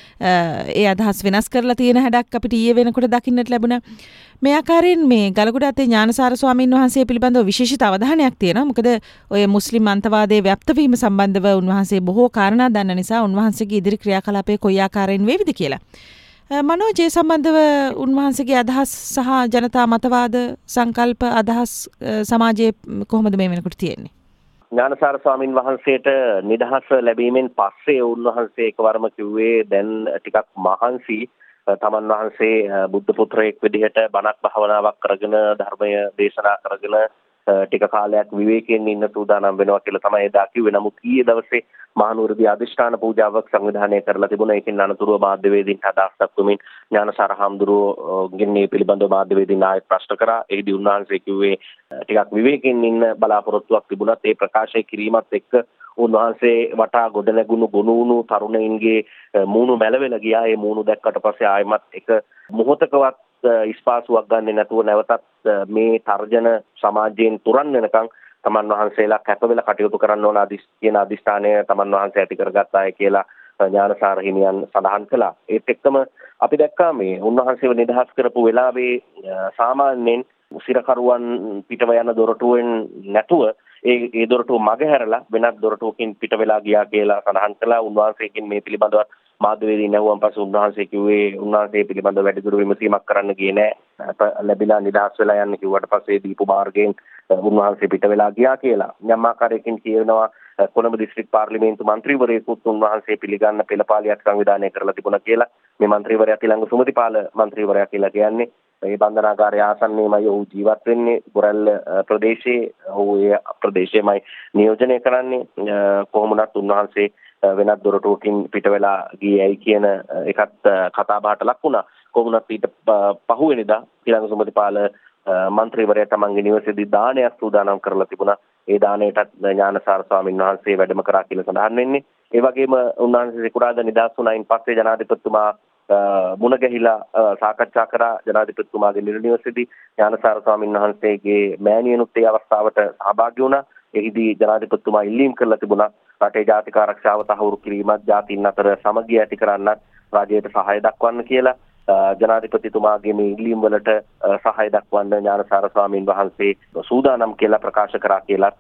ඒ අදහස් වෙනස් කරලා තියෙන හැඩක් අපිට ඊයේ වෙනකොට දකින්නට ලැබුණා. මේ ආකාරයෙන් මේ ගලගොඩ අත්තේ ඥානසාර ස්වාමීන් වහන්සේ පිළිබඳව විශේෂිත අවධානයක් තියෙනවා. මොකද ඔය මුස්ලිම් අන්තවාදයේ ව්‍යාප්ත වීම සම්බන්ධව උන්වහන්සේ බොහෝ කාරණා දන්න නිසා උන්වහන්සේගේ ඉදිරි ක්‍රියාකලාපය කොයි ආකාරයෙන් වේවිද කියලා. මනෝජ් සම්බන්ධව උන්වහන්සේගේ අදහස් සහ ජනතා මතවාද සංකල්ප අදහස් සමාජයේ කොහොමද මේ වෙනකොට තියෙන්නේ? ඥානසාර ස්වාමින් වහන්සේට නිදහස ලැබීමෙන් පස්සේ උන්වහන්සේ එකවරම කිව්වේ දැන් ටිකක් මහන්සි තමන් වහන්සේ බුද්ධ පුත්‍රයෙක් විදිහට බණක් භාවනාවක් කරගෙන ධර්මය දේශනා කරගෙන ටික කාලයක් විවේකයෙන් ඉන්න සූදානම් වෙනවා කියලා තමයි එදා කිව්වේ. නමුත් ඊයේ දවසේ මහනුවරදී අධිෂ්ඨාන පූජාවක් සංවිධානය කරලා තිබුණා. ඒකෙන් අනතුරුව මාධ්‍යවේදීන්ට අදහස් දක්වමින් ඥානසාර හාමුදුරුවෝගෙන් මේ පිළිබඳව මාධ්‍යවේදීන් ආයෙත් ප්‍රශ්න කරා. එහිදී උන්වහන්සේ කිව්වේ ටිකක් විවේකයෙන් ඉන්න බලාපොරොත්තුවක් තිබුණත් ඒ ප්‍රකාශය කිරීමත් එක්ක උන්වහන්සේ වටා ගොඩනැගුණු ගොනුණු තරුණයින්ගේ මූණු මැලවෙලා ගියා. ඒ මූණු දැක්කට පස්සේ ආයෙමත් එක මොහොතකවත් ඉස්පාසුවක් ගන්නේ නැතුව නැවතත් මේ තර්ජන සමාජයෙන් තුරන් වෙනකන් තමන් වහන්සේලා කැප වෙලා කටයුතු කරන්න ඕන කියන අදිස්ථානය තමන් වහන්සේ ඇති කරගත්තාය කියලා ඥානසාර හිමියන් සඳහන් කළා. ඒත් එක්කම අපි දැක්කා මේ උන්වහන්සේව නිදහස් කරපු වෙලාවේ සාමාන්‍යයෙන් සිරකරුවන් පිටව යන දොරටුවෙන් නැතුව ඒ දොරටුව මගහැරලා වෙනත් දොරටුවකින් පිට වෙලා ගියා කියලා සඳහන් කළා. උන්වහන්සේකින් මේ පිළිබඳව මාධ්‍යවේදීන් ඇහුවන් පස්සේ උන්වහන්සේ කිව්වේ උන්වහන්සේ පිළිබඳව වැඩිදුර විමසීමක් කරන්න ගියේ නෑ. ලැබිලා නිදහස් වෙලා යන්න කිව්වට පස්සේ දීපු මාර්ගයෙන් උන්වහන්සේ පිට වෙලා ගියා කියලා. යම් ආකාරයකින් කියනවා කොළඹ දිස්ත්‍රික් පාර්ලිමේන්තු මන්ත්‍රීවරයෙකුත් උන්වහන්සේ පිළිගන්න පෙළපාලියක් සංවිධානය කරලා තිබුණා කියලා. මේ මන්ත්‍රීවරයා තිලංග සුමතිපාල මන්ත්‍රීවරයා කියලා කියන්නේ මේ බන්ධනාගාරයේ ආසන්නයේමයි ඔහු ජීවත් වෙන්නේ. බොරැල්ල ප්‍රදේශයේ ඔහු ඒ ප්‍රදේශයේමයි නියෝජනය කරන්නේ. කොහොම වුණත් උන්වහන්සේ වෙනත් දොරටුවකින් පිට වෙලා ගියයි කියන එකත් කතා බහට ලක් වුණා. කොහොම වුණත් ඊට පහුවෙනිදා තිලංග සුමතිපාල මන්ත්‍රීවරයා තමන්ගේ නිවසේදී දානයක් සූදානම් කරලා තිබුණා. ඒ දාණයටත් ඥානසාර ස්වාමීන් වහන්සේ වැඩම කරා කියලා සඳහන් වෙන්නේ. ඒ වගේම උන්වහන්සේ සිකුරාදා නිදහස් වුණායින් පස්සේ ජනාධිපතිතුමා මුණ ගැහිලා සාකච්ඡා කරා. ජනාධිපතිතුමාගේ නිවසේදී ඥානසාර ස්වාමීන් වහන්සේගේ මෑණියනුත් ඒ අවස්ථාවට සහභාගී වුණා. එහිදී ජනාධිපතිතුමා ඉල්ලීම් කරලා තිබුණා රටේ ජාතික ආරක්ෂාව තහවුරු කිරීමත් ජාතීන් අතර සමගිය ඇති කරන්නත් රජයට සහාය දක්වන්න කියලා. ජනාධිපතිතුමාගේ මේ ඉල්ලීම් වලට සහාය දක්වන්න ඥානසාර ස්වාමීන් වහන්සේ සූදානම් කියලා ප්‍රකාශ කරා කියලත්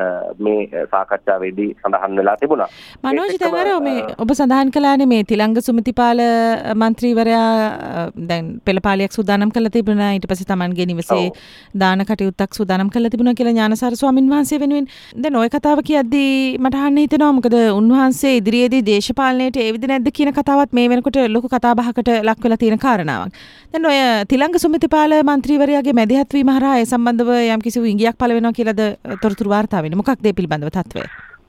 මේ සාකච්ඡාවේදී සඳහන් වෙලා තිබුණා. මනෝජ් දැන් මේ ඔබ සඳහන් කළානේ මේ තිලංග සුමතිපාල මන්ත්‍රීවරයා දැන් පෙළපාලියක් සූදානම් කරලා තිබුණා. ඊට පස්සේ Tamanගේ නිවසේ දාන කටයුත්තක් සූදානම් කරලා තිබුණා කියලා ඥානසාර ස්වාමීන් වහන්සේ වෙනුවෙන්. දැන් ওই කතාව කියද්දී මට අහන්න හිතෙනවා මොකද උන්වහන්සේ ඉදිරියේදී දේශපාලනයට ඒවිද නැද්ද කියන කතාවත් මේ වෙනකොට ලොකු කතාබහකට ලක් වෙලා තියෙන කාරණාවක්. දැන් ඔය තිලංග සුමතිපාල මන්ත්‍රීවරයාගේ මැදිහත් වීම හරහා ඒ සම්බන්ධව යම් කිසි ඉඟියක් පළ වෙනවා කියලාද තොරතුරු වාර්තා වෙන්නේ. මොකක්ද ඒ පිළිබඳව තත්ත්වය?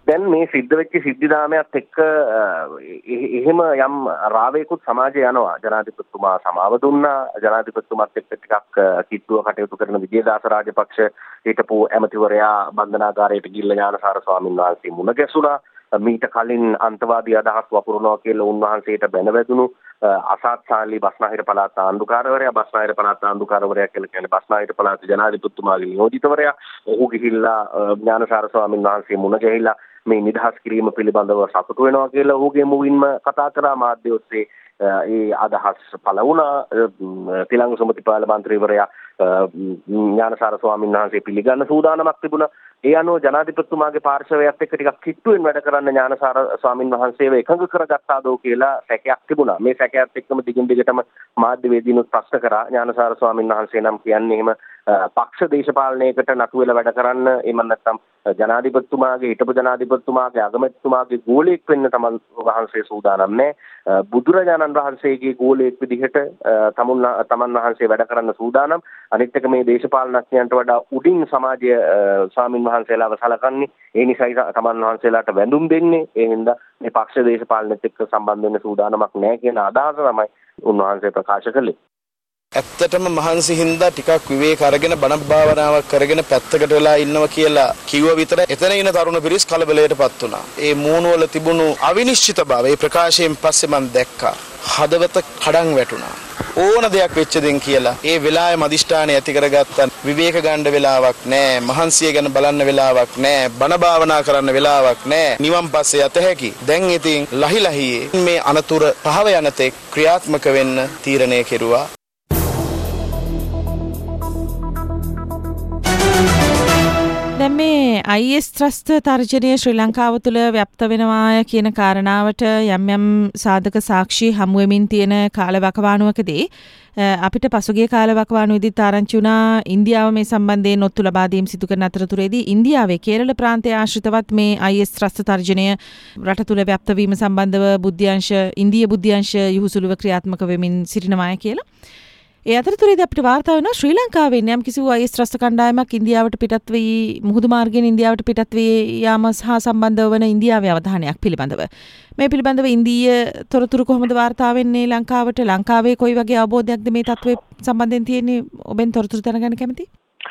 දැන් මේ සිද්ධ වෙච්ච සිද්ධිදාමයත් එක්ක එහෙම යම් රාවයකුත් සමාජය යනවා. ජනාධිපතිතුමා සමාව දුන්නා. ජනාධිපතිතුමාත් එක්ක ටිකක් කිට්ටුව කටයුතු කරන විජේදාස රාජපක්ෂ හිටපු ඇමතිවරයා බන්ධනාගාරයට ගිහිල්ලා ඥානසාර ස්වාමීන් වහන්සේ මුණ ගැසුණා. මීට කලින් අන්තවාදී අදහස් වපුරනවා කියලා උන්වහන්සේට බැනවැදුණු අසාත් සාලි බස්නාහිර පළාත් ආණ්ඩුකාරවරයා බස්නාහිර පළාත් ආණ්ඩුකාරවරයා කියලා කියන්නේ බස්නාහිර පළාත් ජනාධිපතිතුමාගේ නියෝජිතවරයා ඔහු ගිහිල්ලා ඥානසාර ස්වාමීන් වහන්සේ මුණ ගැහිලා මේ නිදහස් කිරීම පිළිබඳව සතුටු වෙනවා කියලා ඔහුගේ මුවින්ම කතා කරා මාධ්‍ය ඔස්සේ ඒ අදහස් පළ වුණා. තිලංග සුමතිපාල මන්ත්‍රීවරයා ඥානසාර ස්වාමීන් වහන්සේ පිළිගන්න සූදානමක් තිබුණා. ඒ අනුව ජනාධිපතිතුමාගේ පාර්ශවයත් එක්ක ටිකක් කිට්ටුවෙන් වැඩ කරන්න ඥානසාර ස්වාමීන් වහන්සේව එකඟ කරගත්තාදෝ කියලා සැකයක් තිබුණා. මේ සැකයත් එක්කම දිගින් දිගටම මාධ්‍යවේදීනුත් ප්‍රශ්න කරා. ඥානසාර ස්වාමීන් වහන්සේ නම් කියන්නේ එහෙම පක්ෂ දේශපාලනයකට නතු වෙලා වැඩ කරන්න එහෙම නැත්නම් ජනාධිපතිතුමාගේ හිටපු ජනාධිපතිතුමාගේ අගමැතිතුමාගේ ගෝලයක් වෙන්න තමන් වහන්සේ සූදානම් නැහැ. බුදුරජාණන් වහන්සේගේ ගෝලයක් විදිහට තමන් වහන්සේ වැඩ කරන්න සූදානම්. අනිත් එක මේ දේශපාලනඥයන්ට වඩා උඩින් සමාජය ස්වාමීන් වහන්සේලාව සලකන්නේ. ඒ නිසායි තමන් වහන්සේලාට වැඳුම් දෙන්නේ. ඒ හින්දා මේ පක්ෂ දේශපාලනයත් එක්ක සම්බන්ධ වෙන්න සූදානමක් නැහැ කියන අදහස තමයි උන්වහන්සේ ප්‍රකාශ කළේ. ඇත්තටම මහන්සි හින්දා ටිකක් විවේක අරගෙන බණ භාවනාවක් කරගෙන පැත්තකට වෙලා ඉන්නවා කියලා කිව්ව විතර එතන ඉන තරුණ පිරිස් කලබලයටපත් වුණා. ඒ මූණවල තිබුණු අවිනිශ්චිතභාවය ඒ ප්‍රකාශයෙන් පස්සේ මම දැක්කා. හදවත කඩන් වැටුණා. ඕන දෙයක් වෙච්ච දෙන් කියලා ඒ වෙලාවේ මදිෂ්ඨානය ඇති කරගත්තා. විවේක ගන්න වෙලාවක් නැහැ. මහන්සිය ගැන බලන්න වෙලාවක් නැහැ. බණ භාවනා කරන්න වෙලාවක් නැහැ. නිවන් පස්සේ යත හැකි. දැන් ඉතින් ලහිලහියේ මේ අනතුර පහව යන තෙක් ක්‍රියාත්මක වෙන්න තීරණය කෙරුවා. දැන් මේ IS ත්‍රස්ත තර්ජනය ශ්‍රී ලංකාව තුළ ව්‍යාප්ත වෙනවා කියන කාරණාවට යම් යම් සාධක සාක්ෂි හමු වෙමින් තියෙන කාලවකවානුවකදී අපිට පසුගිය කාලවකවානුවේදීත් ආරංචි වුණා ඉන්දියාව මේ සම්බන්ධයෙන් ඔත්තු ලබා දීම් සිදු කරන අතරතුරේදී ඉන්දියාවේ කේරළ ප්‍රාන්තයේ ආශ්‍රිතවත් මේ IS ත්‍රස්ත තර්ජනය රට තුළ ව්‍යාප්ත වීම සම්බන්ධව ඉන්දිය බුද්ධ්‍යංශ යහුසුලුව ක්‍රියාත්මක වෙමින් සිටිනවාය කියලා. ඒ අතරතුරේදී අපිට වාර්තා වෙනවා ශ්‍රී ලංකාවෙන් යම් කිසි IS ත්‍රස්ත කණ්ඩායමක් ඉන්දියාවට පිටත් වී මුහුදු මාර්ගයෙන් ඉන්දියාවට පිටත් වී යාම සහ සම්බන්ධ වන ඉන්දියාවේ අවධානයක් පිළිබඳව. මේ පිළිබඳව ඉන්දීය තොරතුරු කොහොමද වාර්තා වෙන්නේ ලංකාවට? ලංකාවේ කොයි වගේ අවබෝධයක්ද මේ තත්ත්වය සම්බන්ධයෙන් තියෙන්නේ? ඔබෙන් තොරතුරු දැනගන්න කැමතියි.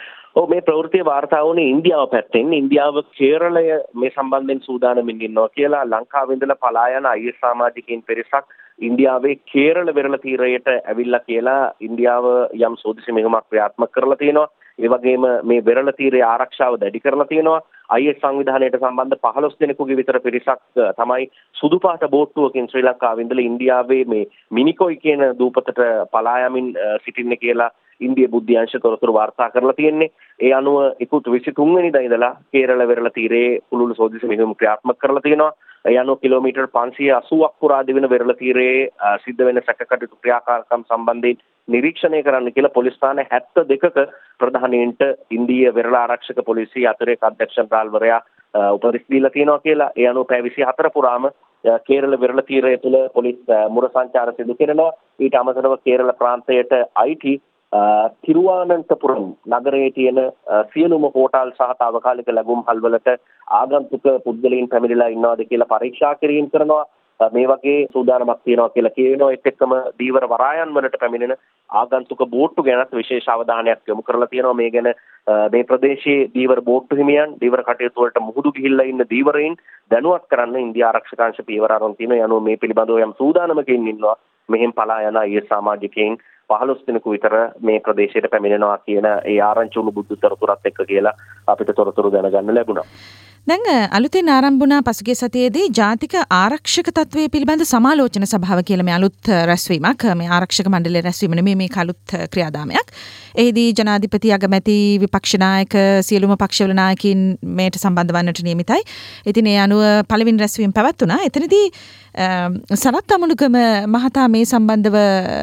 මේ ප්‍රවෘත්තිය වාර්තා වුණේ ඉන්දියාව පැත්තෙන්. ඉන්දියාව කේරළය මේ සම්බන්ධයෙන් සූදානමින් ඉන්නවා කියලා ලංකාවේ ඉඳලා පලා යන IS සමාජිකයින් පිරිසක් ඉන්දියාවේ කේරළ වෙරළ තීරයට ඇවිල්ලා කියලා ඉන්දියාව යම් සෝදිසි මෙහෙමක් ක්‍රියාත්මක කරලා තියෙනවා. ඒ වගේම මේ වෙරළ තීරයේ ආරක්ෂාව දැඩි කරලා තියෙනවා. IS සංවිධානයට සම්බන්ධ 15 දෙනෙකුගේ විතර පිරිසක් තමයි සුදු පාට බෝට්ටුවකින් ශ්‍රී ලංකාවේ ඉඳලා ඉන්දියාවේ මේ මිනිකොයි කියන දූපතට පලා යමින් සිටින්නේ කියලා ඉන්දිය බුද්ධ්‍යංශ තොරතුරු වාර්තා කරලා තියෙන්නේ. ඒ අනුව ඉක්ුත් 23 වෙනිදා ඉඳලා කේරළ වෙරළ තීරයේ පුළුල් සෝදිසි මෙහෙම ක්‍රියාත්මක කරලා තියෙනවා. ඒ අනුව කිලෝමීටර් 580ක් පුරා දිවෙන වෙරළ තීරයේ සිද්ධ වෙන සැකකටයුතු ක්‍රියාකාරකම් සම්බන්ධයෙන් නිරීක්ෂණය කරන්න කියලා පොලිස් ස්ථාන 72ක ප්‍රධානීන්ට ඉන්දීය වෙරළ ආරක්ෂක පොලිසිය අතිරේක අධ්‍යක්ෂ ජනරාල්වරයා උපදෙස් දීලා තියෙනවා කියලා. ඒ අනුව පැය 24 පුරාම කේරළ වෙරළ තීරය තුළ පොලිස් මුර සංචාර සිදු කරනවා. ඊට අමතරව කේරළ ප්‍රාන්තයට අයිති තිරුවානන්තපුරම් නගරයේ තියෙන සියලුම හෝටල් සහ තාවකාලික ලැබුම්හල් වලට ආගන්තුක පුද්ගලයන් පැමිණිලා ඉන්නවාද කියලා පරීක්ෂා කිරීම කරනවා. මේ වගේ සූදානමක් තියෙනවා කියලා කියනවා. ඒත් එක්කම දීවර වරායන් වලට පැමිණෙන ආගන්තුක බෝට්ටු ගැනත් විශේෂ අවධානයක් යොමු කරලා තියෙනවා. මේ ගැන මේ ප්‍රදේශයේ දීවර බෝට්ටු හිමියන් දීවර කටයුතු වලට මුහුදු ගිහිල්ලා ඉන්න දීවරයින් දැනුවත් කරන්න ඉන්දියා ආරක්ෂකාංශ පියවර අරන් තියෙනවා. ඒ අනුව මේ පිළිබඳව යම් සූදානමකින් ඉන්නවා. මෙහෙන් පලා යන IS සමාජිකයින් 15 දිනක විතර මේ ප්‍රදේශයට පැමිණෙනවා කියන ඒ ආරංචි වුණු බුද්ධ තොරතුරත් එක්ක කියලා අපිට තොරතුරු දැනගන්න ලැබුණා. දැන් අලුතෙන් ආරම්භ වුණ පසුගිය සතියේදී ජාතික ආරක්ෂක තත්ත්වය පිළිබඳ සමාලෝචන සභාව කියලා මේ අලුත් රැස්වීමක් මේ ආරක්ෂක මණ්ඩලයේ රැස්වීම නෙමෙයි මේ අලුත් ක්‍රියාදාමයක්. එහිදී ජනාධිපති අගමැති විපක්ෂ නායක සියලුම පක්ෂවල නායකින් මේට සම්බන්ධ වන්නට නියමිතයි. ඉතින් ඒ අනුව පළවෙනි රැස්වීම පැවැත්වුණා. එතනදී සනත් අමුණුගම මහතා මේ සම්බන්ධව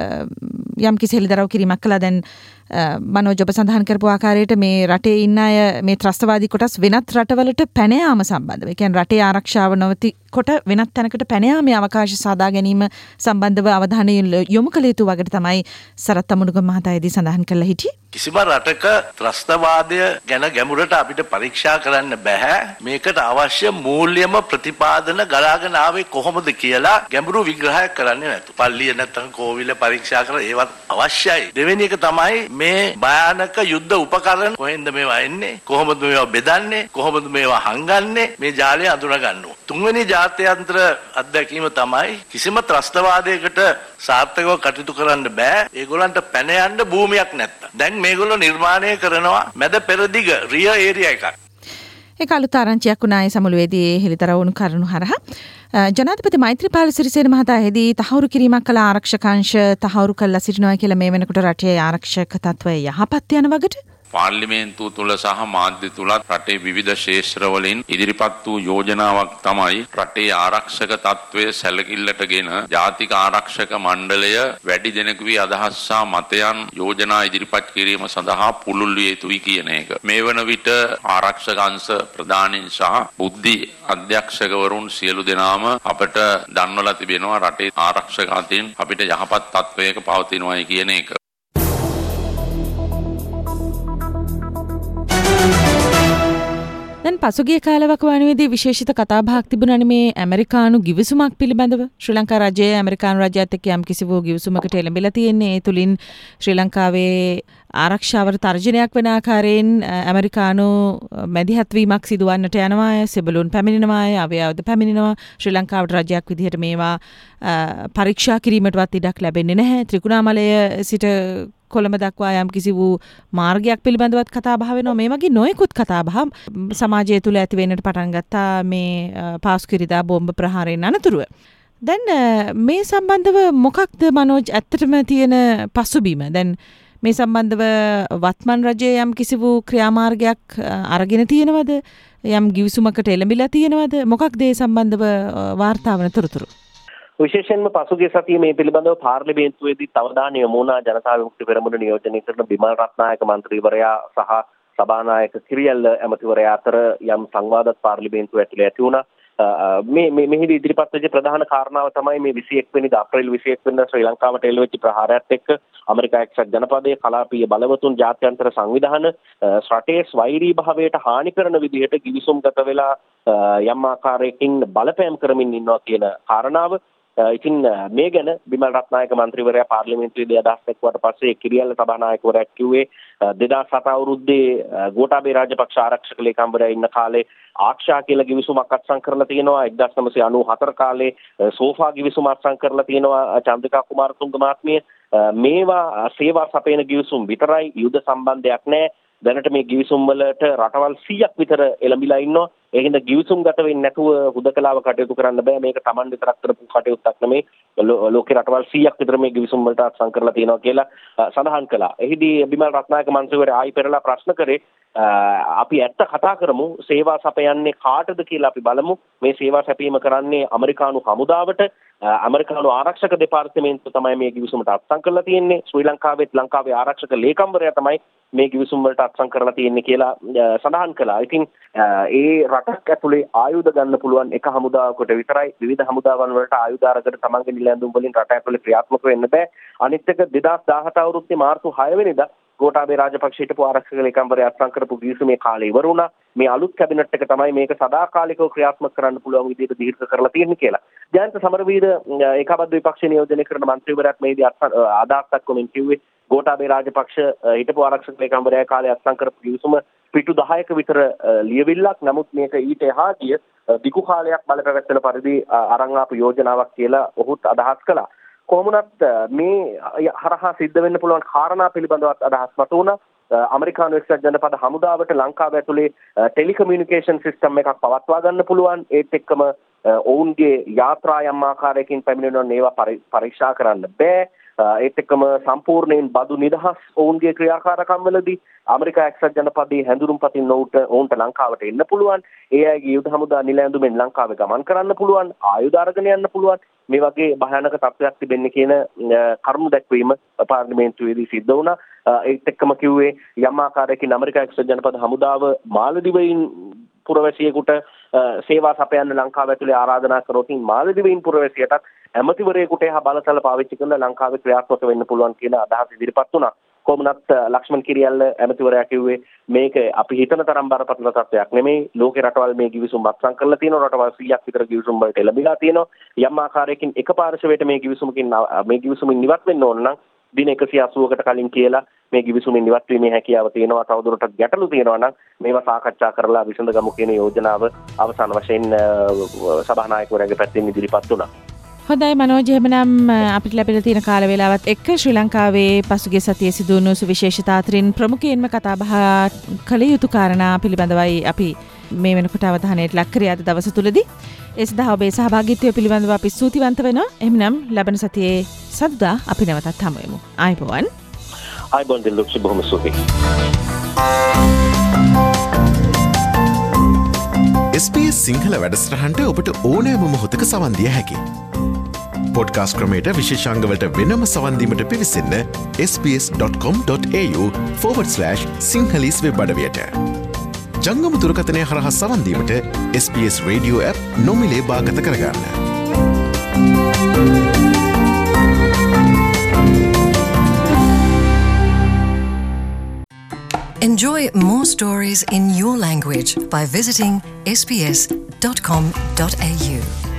යම් කිසි හෙළිදරව් කිරීමක් කළා. දැන් මනෝජ් ඔබ සඳහන් කරපු ආකාරයට මේ රටේ ඉන්න අය මේ ත්‍රස්තවාදී කොටස් වෙනත් රටවලට පැන යාම සම්බන්ධව, ඒ කියන්නේ රටේ ආරක්ෂාව නොවති කොට වෙනත් තැනකට පැන යාමේ අවකාශ සාදා ගැනීම සම්බන්ධව අවධානය යොමු කළ යුතු වගේට තමයි සරත් අමුණුගම මහතා එදී සඳහන් කළා හිටියේ. කිසිම රටක ත්‍රස්තවාදය ගැන ගැඹුරට අපිට පරීක්ෂා කරන්න බෑ. මේකට අවශ්‍ය මූල්‍යම ප්‍රතිපාදන ගලාගෙන ආවේ කොහොමද කියලා ගැඹුරු විග්‍රහයක් කරන්නේ නැතු. පල්ලිය නැත්නම් කෝවිල පරීක්ෂා කරලා ඒවත් අවශ්‍යයි. දෙවෙනි එක තමයි මේ භයානක යුද්ධ උපකරණ කොහෙන්ද මේවා එන්නේ? කොහොමද මේවා බෙදන්නේ? කොහොමද මේවා හංගන්නේ? මේ ජාලය අඳුන ගන්න ඕන. තුන්වෙනි ජාත්‍යන්තර අත්දැකීම තමයි කිසිම ත්‍රස්තවාදයකට සාර්ථකව කටයුතු කරන්න බෑ. ඒගොල්ලන්ට පැන යන්න භූමියක් නැත්තම්. දැන් මේගොල්ලෝ නිර්මාණය කරනවා මැද පෙරදිග රිය ඒරියා එකක්. ඒක අලුත් ආරංචියක් වුණා ඒ සමුළුවේදී හෙළිදරව් වුණු කරුණු හරහා. ජනාධිපති මෛත්‍රීපාල සිරිසේන මහතා එහිදී තහවුරු කිරීමක් කළ ආරක්ෂකංශ තහවුරු කළා සිටිනවා කියලා මේ වෙනකොට රටේ ආරක්ෂක තත්ත්වය යහපත් යන වගට පාර්ලිමේන්තුව තුළ සහ මාධ්‍ය තුලත් රටේ විවිධ ක්ෂේත්‍රවලින් ඉදිරිපත් වූ යෝජනාවක් තමයි රටේ ආරක්ෂක තත්ත්වය සැලකිල්ලටගෙන ජාතික ආරක්ෂක මණ්ඩලය වැඩි දෙනෙකුගේ අදහස් සහ මතයන් යෝජනා ඉදිරිපත් කිරීම සඳහා පුළුල් විය යුතුයි කියන එක. මේ වන විට ආරක්ෂක අංශ ප්‍රධානීන් සහ බුද්ධි අධ්‍යක්ෂකවරුන් සියලු දෙනාම අපට දන්වලා තිබෙනවා රටේ ආරක්ෂක අතින් අපිට යහපත් තත්ත්වයක පවතිනවායි කියන එක. දැන් පසුගිය කාලවකවානුවේදී විශේෂිත කතාබහක් තිබුණානේ මේ ඇමරිකානු ගිවිසුමක් පිළිබඳව. ශ්‍රී ලංකා රජයේ ඇමරිකානු රජයත් එක්ක යම් කිසි වූ ගිවිසුමකට එළඹිලා තියෙන්නේ. ඒ තුලින් ශ්‍රී ලංකාවේ ආරක්ෂාවට තර්ජනයක් වෙන ආකාරයෙන් ඇමරිකානු මැදිහත් වීමක් සිදුවන්නට යනවා. සෙබළුන් පැමිණෙනවා, අවයාවද පැමිණෙනවා. ශ්‍රී ලංකාවට රජයක් විදිහට මේවා පරීක්ෂා කිරීමටවත් ඉඩක් ලැබෙන්නේ නැහැ. ත්‍රිකුණාමලය සිට කොළඹ දක්වා යම් කිසි වූ මාර්ගයක් පිළිබඳවත් කතා බහ වෙනවා. මේ වගේ නොයෙකුත් කතා බහ සමාජය තුළ ඇති වෙන්නට පටන් ගත්තා මේ පාස්කිරිදා බෝම්බ ප්‍රහාරයෙන් අනතුරුව. දැන් මේ සම්බන්ධව මොකක්ද මනෝජ් ඇත්තටම තියෙන පසුබිම? දැන් මේ සම්බන්ධව වත්මන් රජය යම් කිසි වූ ක්‍රියාමාර්ගයක් අරගෙන තියෙනවද? යම් ගිවිසුමකට එළඹිලා තියෙනවද? මොකක්ද ඒ සම්බන්ධව වාර්තා වන තොරතුරු? විශේෂයෙන්ම පසුගිය සතියේ මේ පිළිබඳව පාර්ලිමේන්තුවේදී අවධානය යොමු වුණා ජනතා විමුක්ති පෙරමුණ නියෝජනය කරන බිමල් රත්නායක මන්ත්‍රීවරයා සහ සභානායක කිරියල්ල ඇමතිවරයා අතර යම් සංවාදයක් පාර්ලිමේන්තුව ඇතුලේ ඇති වුණා. මෙහිදී ඉදිරිපත් වෙච්ච ප්‍රධාන කාරණාව තමයි මේ 21 වෙනිදා අප්‍රේල් 21 වෙනිදා ශ්‍රී ලංකාවට එල්ලවෙච්ච ප්‍රහාරයත් එක්ක ඇමරිකා එක්සත් ජනපදයේ කලාපීය බලවතුන් ජාත්‍යන්තර සංවිධාන රටේ ස්වෛරී භාවයට හානි කරන විදිහට ගිවිසුම්ගත වෙලා යම් ආකාරයකින් බලපෑම් කරමින් ඉන්නවා කියන කාරණාව. ඉතින් මේ ගැන බිමල් රත්නායක මන්ත්‍රීවරයා පාර්ලිමේන්තුවේදී අදහස් දක්වුවාට පස්සේ කිරියල්ල සභානායකවරයා කිව්වේ 2007 අවුරුද්දේ ගෝඨාභය රාජපක්ෂ ආරක්ෂක ලේකම්වරයා ඉන්න කාලේ ආක්ෂා කියලා ගිවිසුමක් අත්සන් කරලා තියෙනවා. 1994 කාලේ සෝෆා ගිවිසුම අත්සන් කරලා තියෙනවා චන්ද්‍රිකා කුමාරතුංග මහත්මිය. මේවා සේවා සපයන ගිවිසුම් විතරයි, යුද සම්බන්ධයක් නැහැ. දැනට මේ ගිවිසුම් වලට රටවල් 100ක් විතර එළඹිලා ඉන්නවා. ඒ හින්දා ගිවිසුම් ගත වෙන්නේ නැතුව හුදකලාව කටයුතු කරන්න බෑ. මේක Taman විතරක් කරපු කටයුත්තක් නෙමෙයි. ලෝකේ රටවල් 100ක් විතර මේ ගිවිසුම් වලට අත්සන් කරලා තියෙනවා කියලා සඳහන් කළා. එහිදී බිමල් රත්නායක මන්ත්‍රීවරයා ආයි පෙරලා ප්‍රශ්න කරේ අපි ඇත්ත කතා කරමු, සේවා සපයන්නේ කාටද කියලා අපි බලමු. මේ සේවා සැපීම කරන්නේ ඇමරිකානු හමුදාවට. ඇමරිකානු ආරක්ෂක දෙපාර්තමේන්තුව තමයි මේ ගිවිසුමට අත්සන් කරලා තියෙන්නේ. ශ්‍රී ලංකාවෙත් ලංකාවේ ආරක්ෂක ලේකම්වරයා තමයි මේ ගිවිසුම් වලට අත්සන් කරලා තියෙන්නේ කියලා සඳහන් කළා. ඉතින් ඒ රටක් ඇතුලේ ආයුධ ගන්න පුළුවන් එක හමුදාවකට විතරයි. විවිධ හමුදාවන් වලට ආයුධ අරගෙන තමන්ගේ නිලැඳුම් වලින් රට ඇතුලේ ක්‍රියාත්මක වෙන්න බෑ. අනිත් එක 2017 අවුරුද්දේ මාර්තු 6 වෙනිදා ගෝඨාභය රාජපක්ෂ හිටපු ආරක්ෂක ලේකම්වරයා අත්සන් කරපු ගිවිසුමේ කාලය ඉවර වුණා. මේ අලුත් කැබිනට් එක තමයි මේක සදාකාලිකව ක්‍රියාත්මක කරන්න පුළුවන් විදිහට දීර්ඝ කරලා තියෙන්නේ කියලා. ජයන්ත සමරවීර ඒකාබද්ධ විපක්ෂ නියෝජනය කරන මන්ත්‍රීවරයාත් මේදී අදහසක් කොමින් කිව්වේ ගෝඨාභය රාජපක්ෂ හිටපු ආරක්ෂක ලේකම්වරයා කාලේ අත්සන් කරපු ගිවිසුම පිටු 10ක විතර ලියවිල්ලක්. නමුත් මේක ඊට එහා ගිය දිගු කාලයක් බලපැවැත්වෙන පරිදි අරන් ආපු යෝජනාවක් කියලා ඔහුත් අදහස් කළා. කොහොමුණත් මේ හරහා සිද්ධ වෙන්න පුළුවන් කාරණා පිළිබඳව අදහස් මත වුණා. ඇමරිකානු එක්සත් ජනපද හමුදාවට ලංකාව ඇතුලේ ටෙලිකමියුනිකේෂන් සිස්ටම් එකක් පවත්වා ගන්න පුළුවන්. ඒත් එක්කම ඔවුන්ගේ යාත්‍රා යම් ආකාරයකින් පැමිණෙනවා ඒවා පරීක්ෂා කරන්න බෑ. ඒත් එක්කම සම්පූර්ණයෙන් බදු නිදහස් ඔවුන්ගේ ක්‍රියාකාරකම් වලදී ඇමරිකා එක්සත් ජනපදයේ හැඳුනුම්පතින් ඔවුන්ට ලංකාවට එන්න පුළුවන්. ඒ අයගේ යුද හමුදා නිලැඳුමෙන් ලංකාවේ ගමන් කරන්න පුළුවන්. ආයුධ අරගෙන යන්න පුළුවන්. මේ වගේ භයානක තත්ත්වයක් තිබෙන්නේ කියන කරුණු දැක්වීම පාර්ලිමේන්තුවේදී සිද්ධ වුණා. ඒත් එක්කම කිව්වේ යම් ආකාරයකින් ඇමරිකා එක්සත් ජනපද හමුදාව මාලදිවයින් පුරවැසියෙකුට සේවා සපයන්න ලංකාව ඇතුලේ ආරාධනා කරොත් මාලදිවයින් පුරවැසියටත් ඇමතිවරයෙකුට එහා බලතල පාවිච්චි කරලා ලංකාවේ ක්‍රියාත්මක වෙන්න පුළුවන් කියන අදහස ඉදිරිපත් වුණා. කොමුණත් ලක්ෂ්මන් කිරියල්ල ඇමතිවරයා කිව්වේ මේක අපි හිතන තරම් බරපතල තත්ත්වයක් නෙමෙයි. ලෝකේ රටවල් මේ ගිවිසුම් අත්සන් කරලා තියෙනවා. රටවල් 100ක් විතර ගිවිසුම් වලට එළඹිලා තියෙනවා. යම් ආකාරයකින් එක පාර්ශවයට මේ ගිවිසුමින් ඉවත් වෙන්න ඕන නම් දින 180කට කලින් කියලා මේ ගිවිසුමින් ඉවත් වීමේ හැකියාව තියෙනවා. තවදුරටත් ගැටලු තියෙනවා නම් මේවා සාකච්ඡා කරලා විසඳගමු කියන යෝජනාව අවසාන වශයෙන් සභානායකවරයාගේ පැත්තෙන් ඉදිරිපත් වුණා. හොඳයි මනෝජ්, එහෙමනම් අපිට ලැබිලා තියෙන කාල වේලාවත් එක්ක ශ්‍රී ලංකාවේ පසුගිය සතියේ සිදු වුණු සුවිශේෂතා අතරින් ප්‍රමුඛයෙන්ම කතා බහ කළ යුතු කාරණා පිළිබඳවයි අපි මේ වෙනකොට අවධානයට ලක් කරේ අද දවස තුලදී. ඒ සඳහා ඔබේ සහභාගීත්වය පිළිබඳව අපි ස්තුතිවන්ත වෙනවා. එහෙමනම් ලබන සතියේ සතුටා අපි නැවතත් හමු වෙමු. ආයුබෝවන්. ආයුබෝවන් දිලුක්ෂ, බොහොම ස්තුතියි. SBS සිංහල වැඩසටහනට ඔබට ඕනෑම මොහොතක සවන් දිය හැකියි. පොඩ්කාස්ට් ක්‍රමයට විශේෂාංගවලට වෙනම සවන් දීමට පිවිසෙන්න sbs.com.au/sinhalese වෙබ් අඩවියට. ජංගම දුරකථනය හරහා සවන් දීමට SBS Radio app නොමිලේ භාගත කරගන්න. Enjoy more stories in your language by visiting sbs.com.au.